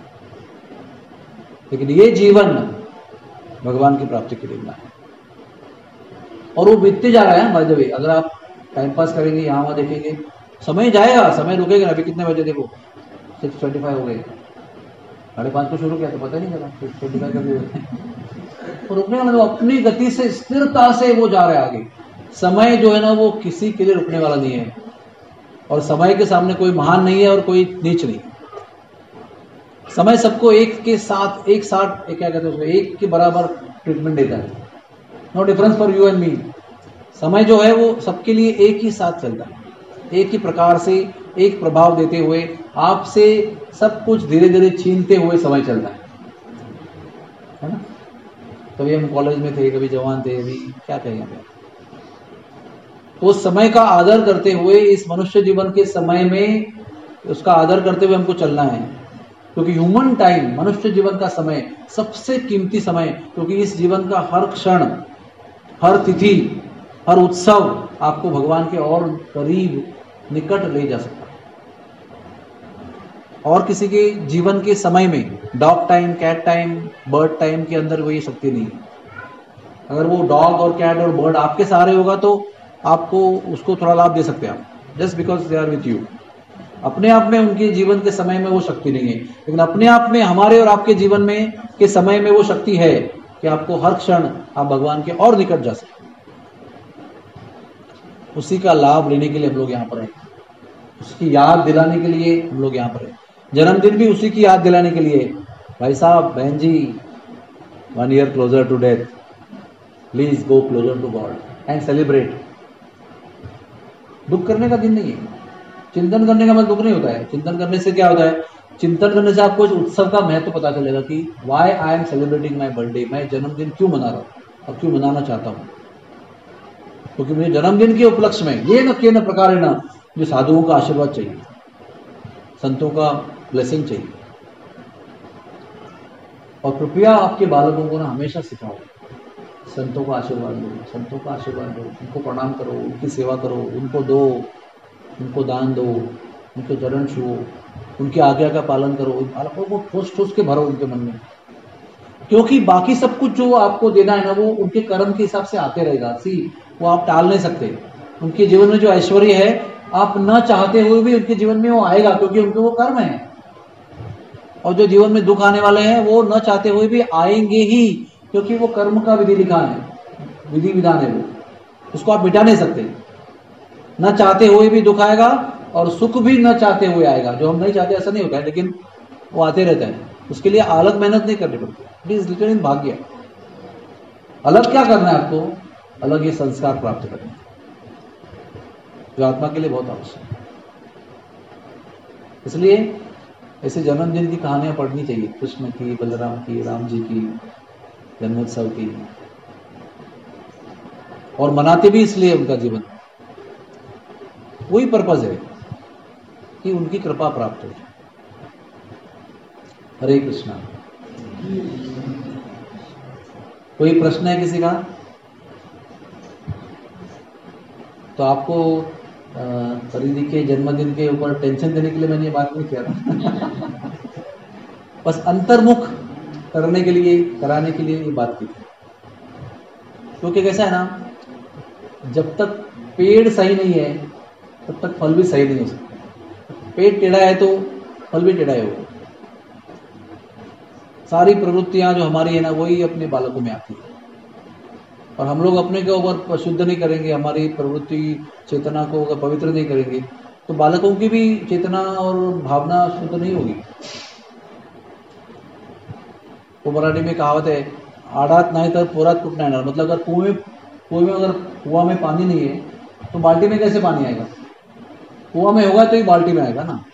लेकिन ये जीवन भगवान की प्राप्ति के लिए मिला है और वो बीतते जा रहा है। बाय द वे, अगर आप टाइम पास करेंगे, यहाँ वहाँ देखेंगे, समय जाएगा, समय रुकेगा ना। अभी कितने बजे देखो, सिक्स ट्वेंटी फाइव हो गए, साढ़े पाँच को शुरू किया तो पता नहीं चला सिक्स ट्वेंटी फाइव कभी हुए। और रुकने वाला, तो अपनी गति से स्थिरता से वो जा रहा है आगे। समय जो है ना वो किसी के लिए रुकने वाला नहीं है, और समय के सामने कोई महान नहीं है और कोई नीच नहीं। समय सबको एक के साथ एक साथ एक क्या कहते हैं उसको, एक के बराबर ट्रीटमेंट देता है। No difference for you and me. समय जो है वो सबके लिए एक ही साथ चलता है, एक ही प्रकार से, एक प्रभाव देते हुए, आपसे सब कुछ धीरे धीरे छीनते हुए समय चलता है, है ना। कभी हम कॉलेज में थे, कभी जवान थे, अभी क्या कहेंगे। तो समय का आदर करते हुए, इस मनुष्य जीवन के समय में उसका आदर करते हुए हमको चलना है, क्योंकि ह्यूमन टाइम, मनुष्य जीवन का समय सबसे कीमती समय, क्योंकि इस जीवन का हर क्षण, हर तिथि, हर उत्सव आपको भगवान के और करीब, निकट ले जा सकता है। और किसी के जीवन के समय में, dog time, cat time, bird time के अंदर वो ये शक्ति नहीं है। अगर वो डॉग और कैट और बर्ड आपके सहारे होगा तो आपको उसको थोड़ा लाभ दे सकते हैं आप, just because they are with you. अपने आप में उनके जीवन के समय में वो शक्ति नहीं है, लेकिन अपने आप में हमारे और आपके जीवन में के समय में वो शक्ति है कि आपको हर क्षण आप भगवान के और निकट जा सकते। उसी का लाभ लेने के लिए हम लोग यहाँ पर हैं, उसकी याद दिलाने के लिए हम लोग यहाँ पर हैं। जन्मदिन भी उसी की याद दिलाने के लिए। भाई साहब, बहन जी, one year closer to death, please go closer to God and celebrate. दुख करने का दिन नहीं है, चिंतन करने का मतलब दुख नहीं होता है। चिंतन करने से क्या होता है, चिंतन करने से आपको इस उत्सव का महत्व पता चलेगा कि why I am celebrating my birthday. मैं जन्मदिन क्यों मना रहा हूँ और क्यों मनाना चाहता हूँ, क्योंकि मुझे जन्मदिन के उपलक्ष्य में ये न के न प्रकार है ना, जो साधुओं का आशीर्वाद चाहिए, संतों का ब्लेसिंग चाहिए। और कृपया आपके बालकों को ना हमेशा सिखाओ, संतों का आशीर्वाद लो, संतों का आशीर्वाद लो, उनको प्रणाम करो, उनकी सेवा करो, उनको दो, उनको दान दो, उनके चरण छुओ, उनकी आज्ञा का पालन करो। बालकों को ठोस ठोस के भरो उनके मन में, क्योंकि बाकी सब कुछ जो आपको देना है ना वो उनके कर्म के हिसाब से आते रहेगा। सी वो आप टाल नहीं सकते। उनके जीवन में जो ऐश्वर्य है, आप न चाहते हुए भी उनके जीवन में वो आएगा, क्योंकि उनके वो कर्म है। और जो जीवन में दुख आने वाले हैं वो न चाहते हुए भी आएंगे ही, क्योंकि वो कर्म का विधि लिखा है, विधि विधान है, वो उसको आप मिटा नहीं सकते। न चाहते हुए भी दुख आएगा और सुख भी न चाहते हुए आएगा। जो हम नहीं चाहते ऐसा नहीं होता है, लेकिन वो आते रहता है। उसके लिए अलग मेहनत नहीं करनी पड़ती, इट इज लिटिल इन भाग्य। अलग क्या करना है आपको, अलग ये संस्कार प्राप्त करना, जो आत्मा के लिए बहुत आवश्यक है। इसलिए ऐसे जन्मदिन की कहानियां पढ़नी चाहिए, कृष्ण की, बलराम की, राम जी की, जन्मोत्सव की, और मनाते भी इसलिए उनका जीवन, वही पर्पज है कि उनकी कृपा प्राप्त हो। हरे कृष्णा। कोई प्रश्न है किसी का? तो आपको परिधि के जन्मदिन के ऊपर टेंशन देने के लिए मैंने ये बात नहीं किया था बस अंतर्मुख करने के लिए, कराने के लिए ये बात की थी। क्योंकि कैसा है ना, जब तक पेड़ सही नहीं है तब तक फल भी सही नहीं हो सकता। पेड़ टेढ़ा है तो फल भी टेढ़ा ही होगा। सारी प्रवृत्तियां जो हमारी है ना, वही अपने बालकों में आती है। और हम लोग अपने के ऊपर शुद्ध नहीं करेंगे, हमारी प्रवृत्ति चेतना को अगर पवित्र नहीं करेंगे, तो बालकों की भी चेतना और भावना शुद्ध नहीं होगी। वो मराठी में कहावत है, आड़ात नहीं तर पोरात कुटना येणार। मतलब अगर कुएं कुएं में अगर कुआं में पानी नहीं है तो बाल्टी में कैसे पानी आएगा? कुआं में होगा तो ही बाल्टी में आएगा ना।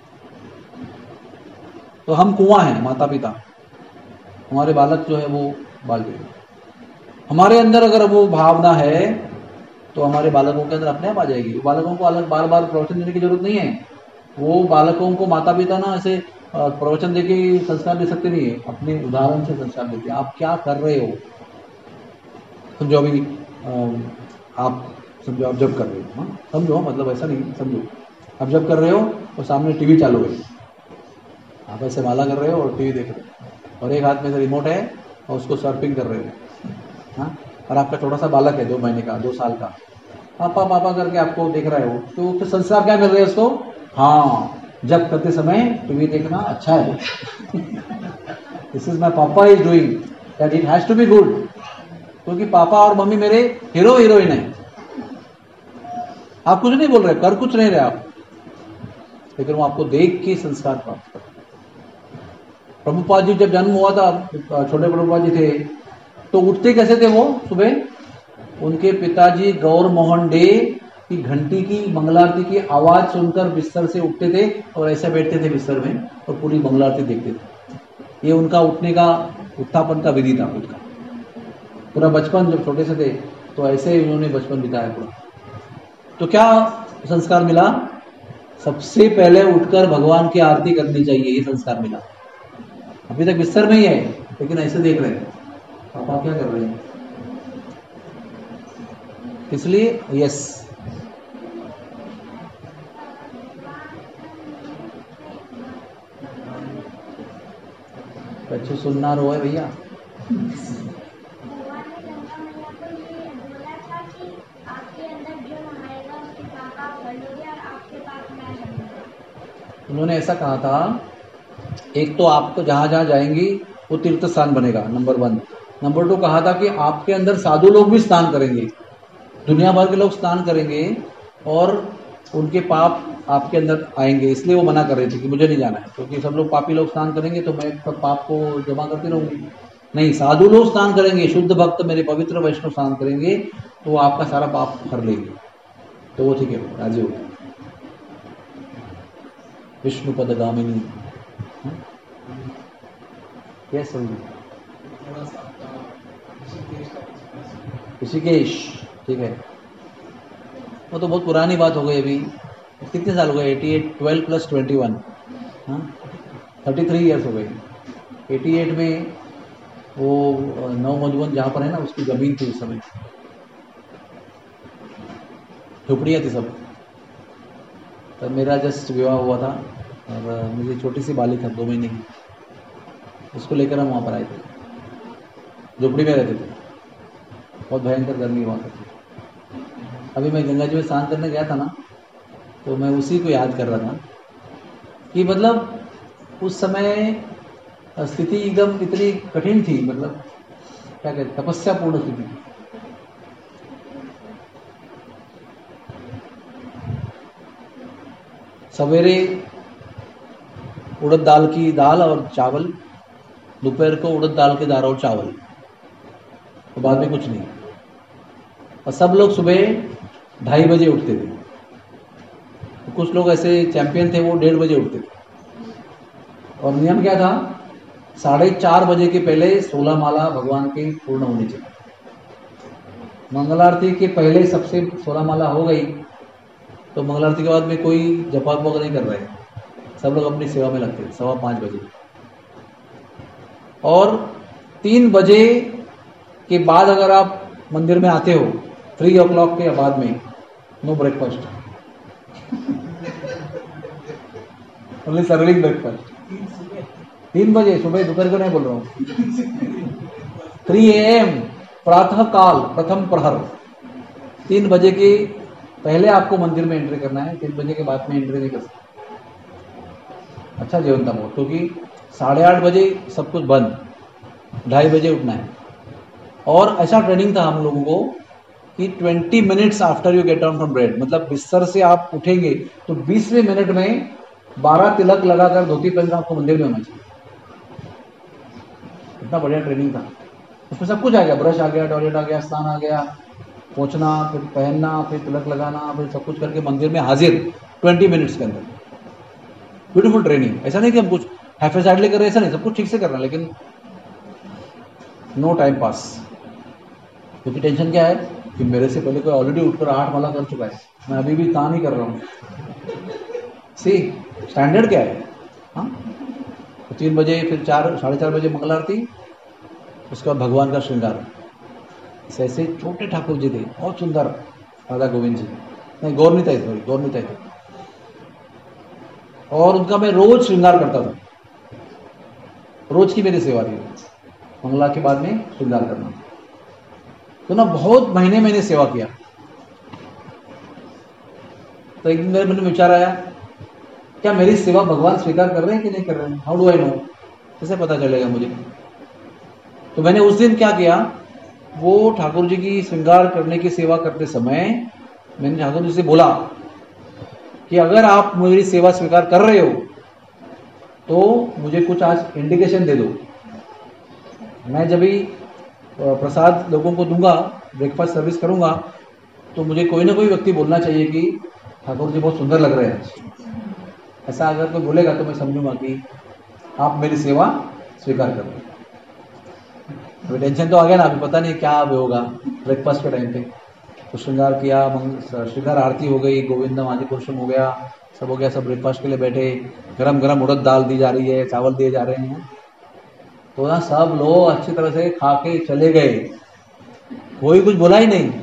तो हम कुआं हैं, माता पिता, हमारे बालक जो है वो बाल्टी में। हमारे अंदर अगर वो भावना है तो हमारे बालकों के अंदर अपने आप आ जाएगी। बालकों को अलग बार बार प्रवचन देने की जरूरत नहीं है। वो बालकों को माता पिता ना ऐसे प्रवचन देके संस्कार दे सकते नहीं है, अपने उदाहरण से संस्कार देते हैं। आप क्या कर रहे हो, तो जो अभी आप समझो आप जब कर रहे हो, हाँ समझो, मतलब ऐसा नहीं, समझो आप जब कर रहे हो और सामने टीवी चालू है, आप ऐसे माला कर रहे हो और टीवी देख रहे हो और एक हाथ में से रिमोट है और उसको सर्फिंग कर रहे हो, हाँ, और आपका छोटा सा बालक है दो महीने का, दो साल का, पापा पापा करके आपको देख रहे हो, तो फिर संस्कार क्या मिल रहे हैं उसको? हाँ, जब करते समय टीवी देखना अच्छा है, this is my papa is doing that, it has to be good, क्योंकि पापा और मम्मी मेरे हीरो हीरोइन है। आप कुछ नहीं बोल रहे, कर कुछ नहीं रहे आप, लेकिन वो आपको देख के संस्कार प्राप्त कर। प्रभुपाद जी जब जन्म हुआ था, छोटे प्रभुपाद जी थे, तो उठते कैसे थे वो सुबह? उनके पिताजी गौर मोहन डे की घंटी की मंगलारती की आवाज सुनकर बिस्तर से उठते थे और ऐसे बैठते थे बिस्तर में और पूरी मंगलारती देखते थे। ये उनका उठने का, उत्थापन का विधि था खुद का। पूरा बचपन जब छोटे से थे तो ऐसे ही उन्होंने बचपन बिताया पूरा। तो क्या संस्कार मिला? सबसे पहले उठकर भगवान की आरती करनी चाहिए, ये संस्कार मिला। अभी तक बिस्तर में ही है लेकिन ऐसे देख रहे हैं पापा क्या कर रहे हैं, इसलिए यस, बच्चे सुनना रो है भैया। उन्होंने ऐसा कहा था, एक तो आपको जहां जहां जाएंगी वो तीर्थ स्थान बनेगा, नंबर वन। नंबर टू कहा था कि आपके अंदर साधु लोग भी स्नान करेंगे, दुनिया भर के लोग स्नान करेंगे और उनके पाप आपके अंदर आएंगे, इसलिए वो मना कर रहे थे कि मुझे नहीं जाना है, क्योंकि सब लोग पापी लोग स्नान करेंगे तो मैं सब पाप को जमा करती रहूंगी। नहीं, साधु लोग स्नान करेंगे, शुद्ध भक्त मेरे पवित्र वैष्णव स्नान करेंगे तो वो आपका सारा पाप भर लेंगे। तो वो ठीक है, राजी होगा। विष्णु पद गामिनी, यस ऋषिकेश, ठीक है। वो तो बहुत पुरानी बात हो गई, अभी कितने साल हो गए? Eighty eight, twelve plus twenty one, हाँ थर्टी थ्री ईयर्स हो गए। एटी एट में वो नौ मधुबन जहाँ पर है ना, उसकी जमीन थी उस समय, झोपड़ियाँ थी सब। तब मेरा जस्ट विवाह हुआ था और मुझे छोटी सी बालिक है, दो महीने की, उसको लेकर हम वहाँ पर आए थे, झोपड़ी में रहते थे, बहुत भयंकर गर्मी हुआ करती। अभी मैं गंगा जी में स्नान करने गया था ना, तो मैं उसी को याद कर रहा था कि मतलब उस समय स्थिति एकदम इतनी कठिन थी, मतलब क्या कहते, तपस्या पूर्ण स्थिति थी। सवेरे उड़द दाल की दाल और चावल, दोपहर को उड़द दाल के दाल और चावल, तो बाद में कुछ नहीं। और सब लोग सुबह ढाई बजे उठते थे, तो कुछ लोग ऐसे चैंपियन थे वो डेढ़ बजे उठते थे। और नियम क्या था? साढ़े चार बजे के पहले सोलह माला भगवान की पूर्ण होनी चाहिए। मंगल के पहले सबसे सोलह माला हो गई तो मंगल आरती के बाद में कोई जपाप वगैरह नहीं कर रहे, सब लोग अपनी सेवा में लगते थे सवा पाँच बजे। और तीन बजे के बाद अगर आप मंदिर में आते हो, थ्री ओ क्लॉक के बाद में, no breakfast, only serving breakfast. तीन बजे सुबह, दोपहर को नहीं बोल रहा हूँ, थ्री ए एम प्रातः काल प्रथम प्रहर, तीन बजे के पहले आपको मंदिर में एंट्री करना है, तीन बजे के बाद में एंट्री नहीं कर सकते। अच्छा जीवन था बहुत, क्योंकि साढ़े आठ बजे सब कुछ बंद, ढाई बजे उठना है। और ऐसा ट्रेनिंग था हम लोगों को कि twenty minutes after you get down from bed, मतलब बिस्तर से आप उठेंगे तो बीसवें मिनट में बारह तिलक लगाकर धोती पहनकर आपको मंदिर में होना चाहिए। इतना बढ़िया ट्रेनिंग था, उसमें सब कुछ आ गया, ब्रश आ गया, टॉयलेट आ गया, स्नान आ गया, पहुंचना, फिर पहनना, फिर तिलक लगाना, फिर सब कुछ करके मंदिर में हाजिर ट्वेंटी मिनट्स के अंदर। Beautiful training. ऐसा नहीं कि हम कुछ हैफेसाइडली कर रहे, ऐसा नहीं, सब कुछ ठीक से करना, लेकिन नो टाइम पास। क्योंकि टेंशन क्या है कि मेरे से पहले कोई ऑलरेडी उठकर आठ माला कर चुका है, मैं अभी भी तान ही कर रहा हूँ। सी स्टैंडर्ड क्या है? हाँ, तो तीन बजे, फिर चार साढ़े चार बजे मंगल आरती, उसके बाद भगवान का श्रृंगार। ऐसे छोटे ठाकुर जी थे, बहुत सुंदर, राधा गोविंद जी, नहीं गौरनीताई, सॉरी गौरनीताई थे। और उनका मैं रोज श्रृंगार करता था, रोज की मेरी सेवा थी, मंगला के बाद में श्रृंगार करना। तो ना बहुत महीने महीने सेवा किया। तो एक दिन मेरे मन में विचार आया, क्या मेरी सेवा भगवान स्वीकार कर रहे हैं कि नहीं कर रहे हैं? हाउ डू आई नो, कैसे पता चलेगा मुझे? तो मैंने उस दिन क्या किया, वो ठाकुर जी की श्रृंगार करने की सेवा करते समय मैंने ठाकुर जी से बोला कि अगर आप मेरी सेवा स्वीकार कर रहे हो तो मुझे कुछ आज इंडिकेशन दे दो। मैं जब भी प्रसाद लोगों को दूंगा, ब्रेकफास्ट सर्विस करूंगा, तो मुझे कोई ना कोई व्यक्ति बोलना चाहिए कि ठाकुर जी बहुत सुंदर लग रहे हैं। ऐसा अगर कोई बोलेगा तो मैं समझूंगा कि आप मेरी सेवा स्वीकार कर लो। तो टेंशन तो आ गया ना, अभी पता नहीं क्या अब होगा ब्रेकफास्ट के टाइम पे। तो श्रृंगार किया, श्रृंगार आरती हो गई, गोविंदम आदि पुरुषम हो गया, सब हो गया, सब ब्रेकफास्ट के लिए बैठे, गरम गरम उड़द दाल दी जा रही है, चावल दिए जा रहे हैं। तो ना सब लोग अच्छी तरह से खा के चले गए, कोई कुछ बोला ही नहीं।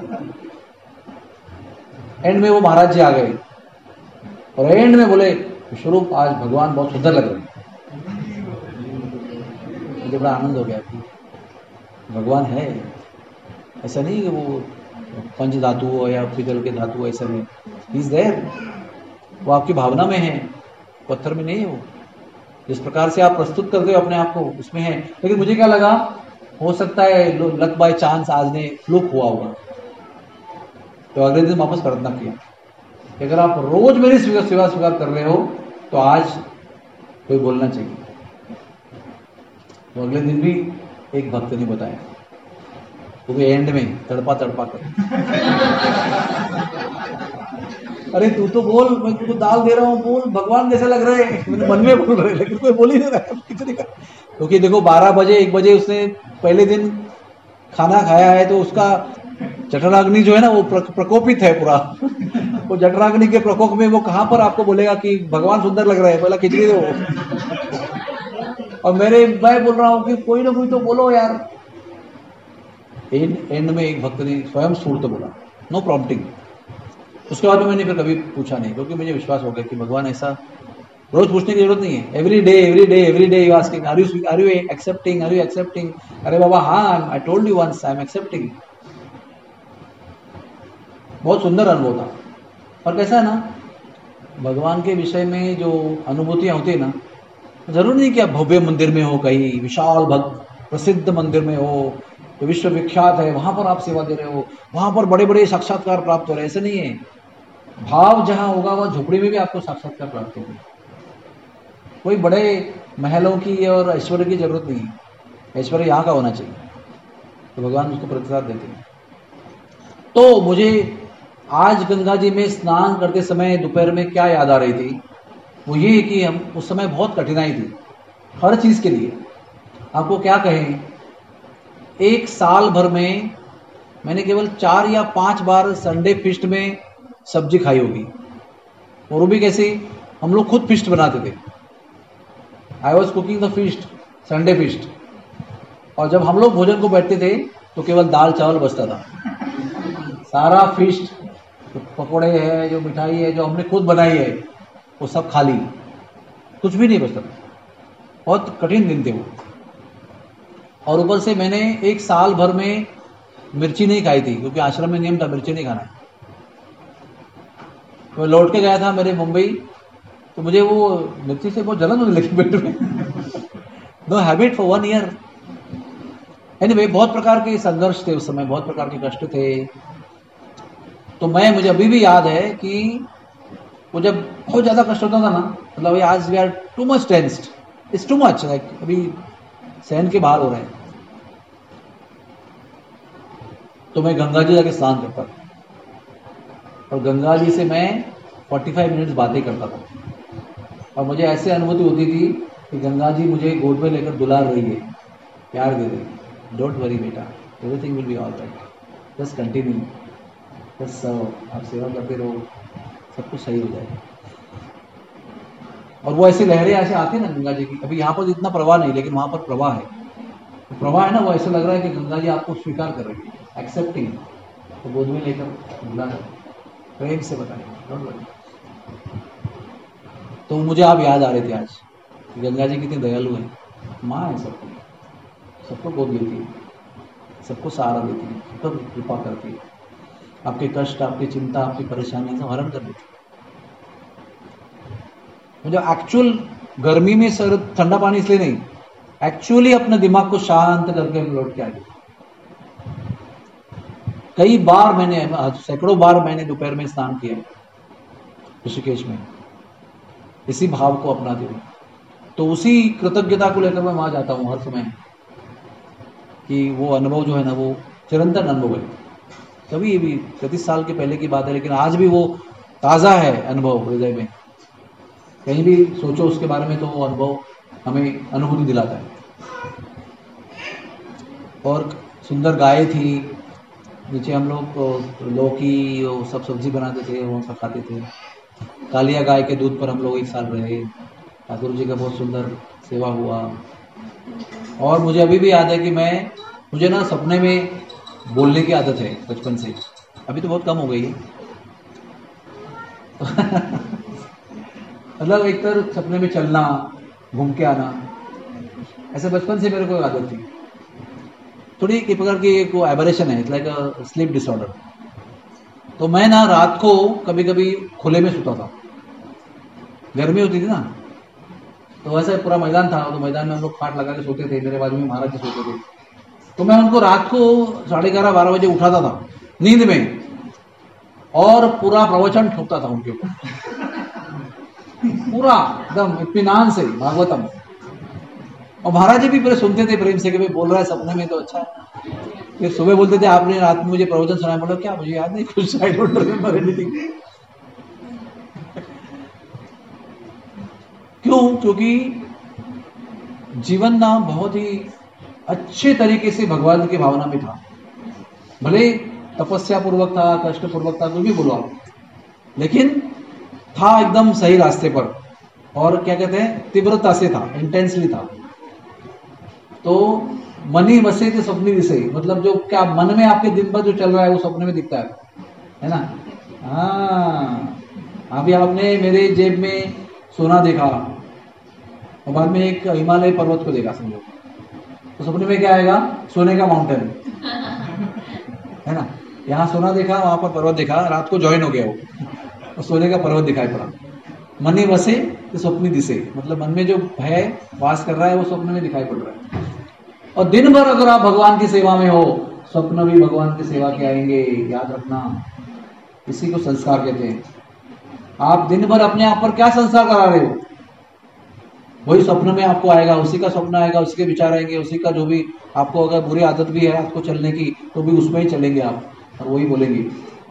एंड में वो महाराज जी आ गए और एंड में बोले, विश्वरूप आज भगवान बहुत सुंदर लग रहे हैं। मुझे बड़ा आनंद हो गया कि भगवान है, ऐसा नहीं कि वो पंच धातु हो या पितल के धातु, ऐसा नहीं। ही इज देयर, वो आपकी भावना में है, पत्थर में नहीं है। वो जिस प्रकार से आप प्रस्तुत करते हो अपने आप को, उसमें है। लेकिन मुझे क्या लगा, हो सकता है लक बाय चांस आज ने फ्लूक हुआ होगा, तो अगले दिन वापस प्रार्थना किया कि अगर आप रोज मेरी सेवा स्वीकार कर रहे हो तो आज कोई बोलना चाहिए। तो अगले दिन भी एक भक्त ने बताया, वो भी एंड में तड़पा तड़पा कर अरे तू तो बोल, मैं तुझको दाल दे रहा हूँ, बोल भगवान कैसे लग रहे हैं। मैंने मन में बोल रहे, लेकिन कोई बोल ही नहीं रहा कितने का। क्योंकि देखो बारह बजे एक बजे उसने पहले दिन खाना खाया है, तो उसका जठराग्नि जो है ना वो प्रकोपित है पूरा। वो जठराग्नि के प्रकोप में वो कहां पर आपको बोलेगा कि भगवान सुंदर लग रहा है, पहला खिचड़ी दो। और मेरे मैं बोल रहा हूं कि कोई ना कोई तो बोलो यार। एंड एंड में एक भक्त ने स्वयं स्फूर्त बोला, नो प्रॉम्प्टिंग। उसके बाद में मैंने फिर कभी पूछा नहीं, क्योंकि मुझे विश्वास हो गया कि भगवान ऐसा रोज पूछने की जरूरत नहीं है। Every day every day every day you asking, are you are you accepting, are you accepting. अरे बाबा हाँ, I told you once, I am accepting. बहुत सुंदर अनुभव था। और कैसा है ना, भगवान के विषय में जो अनुभूतियां होती है ना, जरूर नहीं कि आप भव्य मंदिर में हो, कहीं विशाल भक्त प्रसिद्ध मंदिर में हो जो विश्व विख्यात है, वहां पर आप सेवा दे रहे हो, वहां पर बड़े बड़े साक्षात्कार प्राप्त हो रहे हैं, ऐसे नहीं है। भाव जहां होगा वह झोपड़ी में भी आपको साक्षात्कार प्राप्त होगी। कोई बड़े महलों की और ऐश्वर्य की जरूरत नहीं है, ऐश्वर्य यहाँ का होना चाहिए, तो भगवान उसको प्रतिसाद देते हैं। तो मुझे आज गंगा जी में स्नान करते समय दोपहर में क्या याद आ रही थी, वो ये कि हम उस समय बहुत कठिनाई थी हर चीज के लिए। आपको क्या कहें, एक साल भर में मैंने केवल चार या पांच बार संडे फिस्ट में सब्जी खाई होगी, और वो भी कैसे, हम लोग खुद फिस्ट बनाते थे। I was cooking the feast, Sunday feast. और जब हम लोग भोजन को बैठते थे तो केवल दाल चावल बचता था। सारा फिस्ट, जो पकौड़े है, जो मिठाई है, जो हमने खुद बनाई है, वो सब खाली, कुछ भी नहीं बचता था। बहुत कठिन दिन थे वो। और ऊपर से मैंने एक साल भर में मिर्ची नहीं खाई थी, क्योंकि आश्रम में नियम था मिर्ची नहीं खाना है। तो लौट के गया था मेरे मुंबई, तो मुझे वो मिर्ची से बहुत जलन होने लगी पेट में। No habit for one year. Anyway, बहुत प्रकार के संघर्ष थे उस समय, बहुत प्रकार के कष्ट थे। तो मैं मुझे अभी भी याद है कि वो जब बहुत ज्यादा कष्ट होता था ना, मतलब आज we are too much tensed, it's too much, like अभी सहन के बाहर हो रहे हैं, तो मैं गंगा जी जाके स्नान करता था, और गंगा जी से मैं पैंतालीस मिनट्स बातें करता था। और मुझे ऐसे अनुभूति होती थी कि गंगा जी मुझे गोद में लेकर दुलार रही है, प्यार दे रही है। डोंट वरी बेटा, everything will be all right, just continue, बस आप सेवा करते रहो, सब कुछ सही हो जाएगा। और वो ऐसी लहरें ऐसे आती है ना गंगा जी की। अभी यहाँ पर इतना प्रवाह नहीं, लेकिन वहां पर प्रवाह है। तो प्रवाह है ना, वो ऐसा लग रहा है कि गंगा जी आपको स्वीकार कर रही है, एक्सेप्टिंग। तो गोद में लेकर बुलाना, प्रेम से बताएंगे, डोंट वरी। तो मुझे आप याद आ रहे थे आज कि गंगा जी कितनी दयालु है, माँ है सबको, सबको गोद लेती है, सबको सहारा देती है, सब कृपा करती है, आपके कष्ट, आपकी चिंता, आपकी परेशानी सब हरण कर देती है। मुझे एक्चुअल गर्मी में सर ठंडा पानी इसलिए नहीं, एक्चुअली अपने दिमाग को शांत करके हम लौट के आए। कई बार मैंने, सैकड़ों बार मैंने दोपहर में स्नान किया ऋषिकेश में, इसी भाव को अपनाते हुए। तो उसी कृतज्ञता को लेकर मैं वहां जाता हूं हर समय, कि वो अनुभव जो है ना वो चिरंतन अनुभव है। कभी भी पैंतीस साल के पहले की बात है, लेकिन आज भी वो ताजा है अनुभव हृदय में। कहीं भी सोचो उसके बारे में तो वो अनुभव हमें अनुभूति दिलाता है। और सुंदर गाय थी नीचे, हम लोग लौकी वो सब सब्जी बनाते थे, वो सब खाते थे। कालिया गाय के दूध पर हम लोग एक साल रहे, ठाकुर जी का बहुत सुंदर सेवा हुआ। और मुझे अभी भी याद है कि मैं, मुझे ना सपने में बोलने की आदत है बचपन से, अभी तो बहुत कम हो गई है। मतलब एक तरह सपने में चलना, घूम के आना, ऐसे बचपन से मेरे को आदत थी। थोड़ी एक प्रकार की एक एबरेशन है, it's like a sleep disorder. तो मैं ना रात को कभी कभी खुले में सोता था, गर्मी होती थी ना, तो वैसे पूरा मैदान था, तो मैदान में हम लोग खाट लगा के सोते थे, मेरे बाजू में महाराज जी सोते थे। तो मैं उनको रात को साढ़े ग्यारह बारह बजे उठाता था नींद में, और पूरा प्रवचन ठोकता था उनके ऊपर, पूरा एकदम इत्मीनान से भागवतम। और महाराज जी भी पूरे सुनते थे प्रेम से कि भाई बोल रहा है सपने में तो अच्छा है। फिर सुबह बोलते थे आपने रात में मुझे प्रवचन सुनाया। बोला क्या, मुझे याद नहीं कुछ, आई डोंट रिमेंबर एनीथिंग। क्यों? क्योंकि जीवन ना बहुत ही अच्छे तरीके से भगवान की भावना में था। भले तपस्या पूर्वक था, कष्ट पूर्वक था, कुछ भी बोलो आप, लेकिन था एकदम सही रास्ते पर। और क्या कहते हैं, तीव्रता से था, इंटेंसली था। तो मनी वसे थे स्वप्नी दिसे, मतलब जो क्या मन में आपके दिन भर जो चल रहा है वो सपने में दिखता है, है ना। हाँ, अभी आपने मेरे जेब में सोना देखा और बाद में एक हिमालय पर्वत को देखा समझो, तो सपने में क्या आएगा, सोने का माउंटेन, है ना। यहाँ सोना देखा, वहां पर पर्वत देखा, रात को ज्वाइन हो गया वो, और सोने का पर्वत दिखाई पड़ा। मनी वसे तो स्वप्नी दिसे, मतलब मन में जो है वास कर रहा है वो स्वप्न में दिखाई पड़ रहा है। और दिन भर अगर आप भगवान की सेवा में हो, स्वप्न भी भगवान की सेवा के आएंगे, याद रखना। इसी को संस्कार कहते हैं। आप दिन भर अपने आप पर क्या संस्कार करा रहे हो, वही स्वप्न में आपको आएगा, उसी का स्वप्न आएगा, उसी के विचार आएंगे, उसी का जो भी आपको अगर बुरी आदत भी है आपको चलने की, तो भी उसमें ही चलेंगे आप और वही बोलेंगे।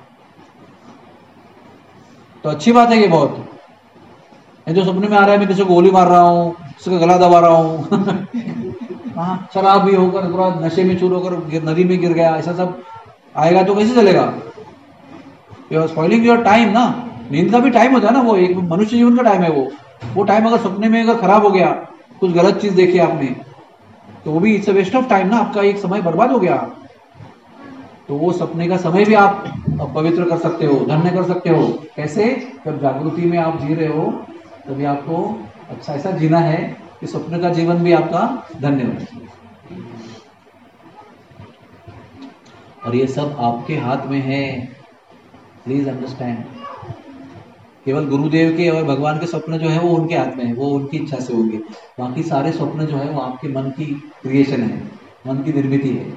तो अच्छी बात है ये बहुत। ये जो सपने में आ रहा है मैं किसी को गोली मार रहा हूँ, किसी का गला दबा रहा हूँ, हाँ, शराब भी होकर पूरा नशे में चूर होकर नदी में गिर गया, ऐसा सब आएगा तो कैसे चलेगा। You are spoiling your time ना। नींद का भी टाइम होता है ना, वो एक मनुष्य जीवन का टाइम है। वो वो टाइम अगर सपने में अगर खराब हो गया, कुछ गलत चीज देखी आपने, तो वो भी it's a waste of time ना, आपका एक समय बर्बाद हो गया। तो वो सपने का समय भी आप पवित्र कर सकते हो, धन्य कर सकते हो। कैसे? जब जागृति में आप जी रहे हो तभी आपको अच्छा ऐसा जीना है कि स्वप्न का जीवन भी आपका धन्य हो। और ये सब आपके हाथ में है, प्लीज अंडरस्टैंड। केवल गुरुदेव के और भगवान के स्वप्न जो है वो उनके हाथ में है, वो उनकी इच्छा से होंगे। बाकी सारे स्वप्न जो है वो आपके मन की क्रिएशन है, मन की निर्मित है।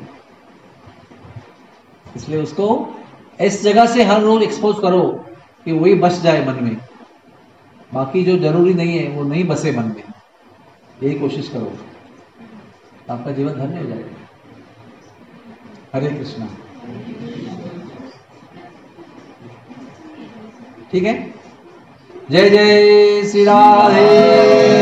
इसलिए उसको इस जगह से हर रोज एक्सपोज करो कि वही बस जाए मन में, बाकी जो जरूरी नहीं है वो नहीं बसे मन में। यही कोशिश करो, आपका जीवन धन्य हो जाएगा। हरे कृष्णा। ठीक है, जय जय श्री राधे।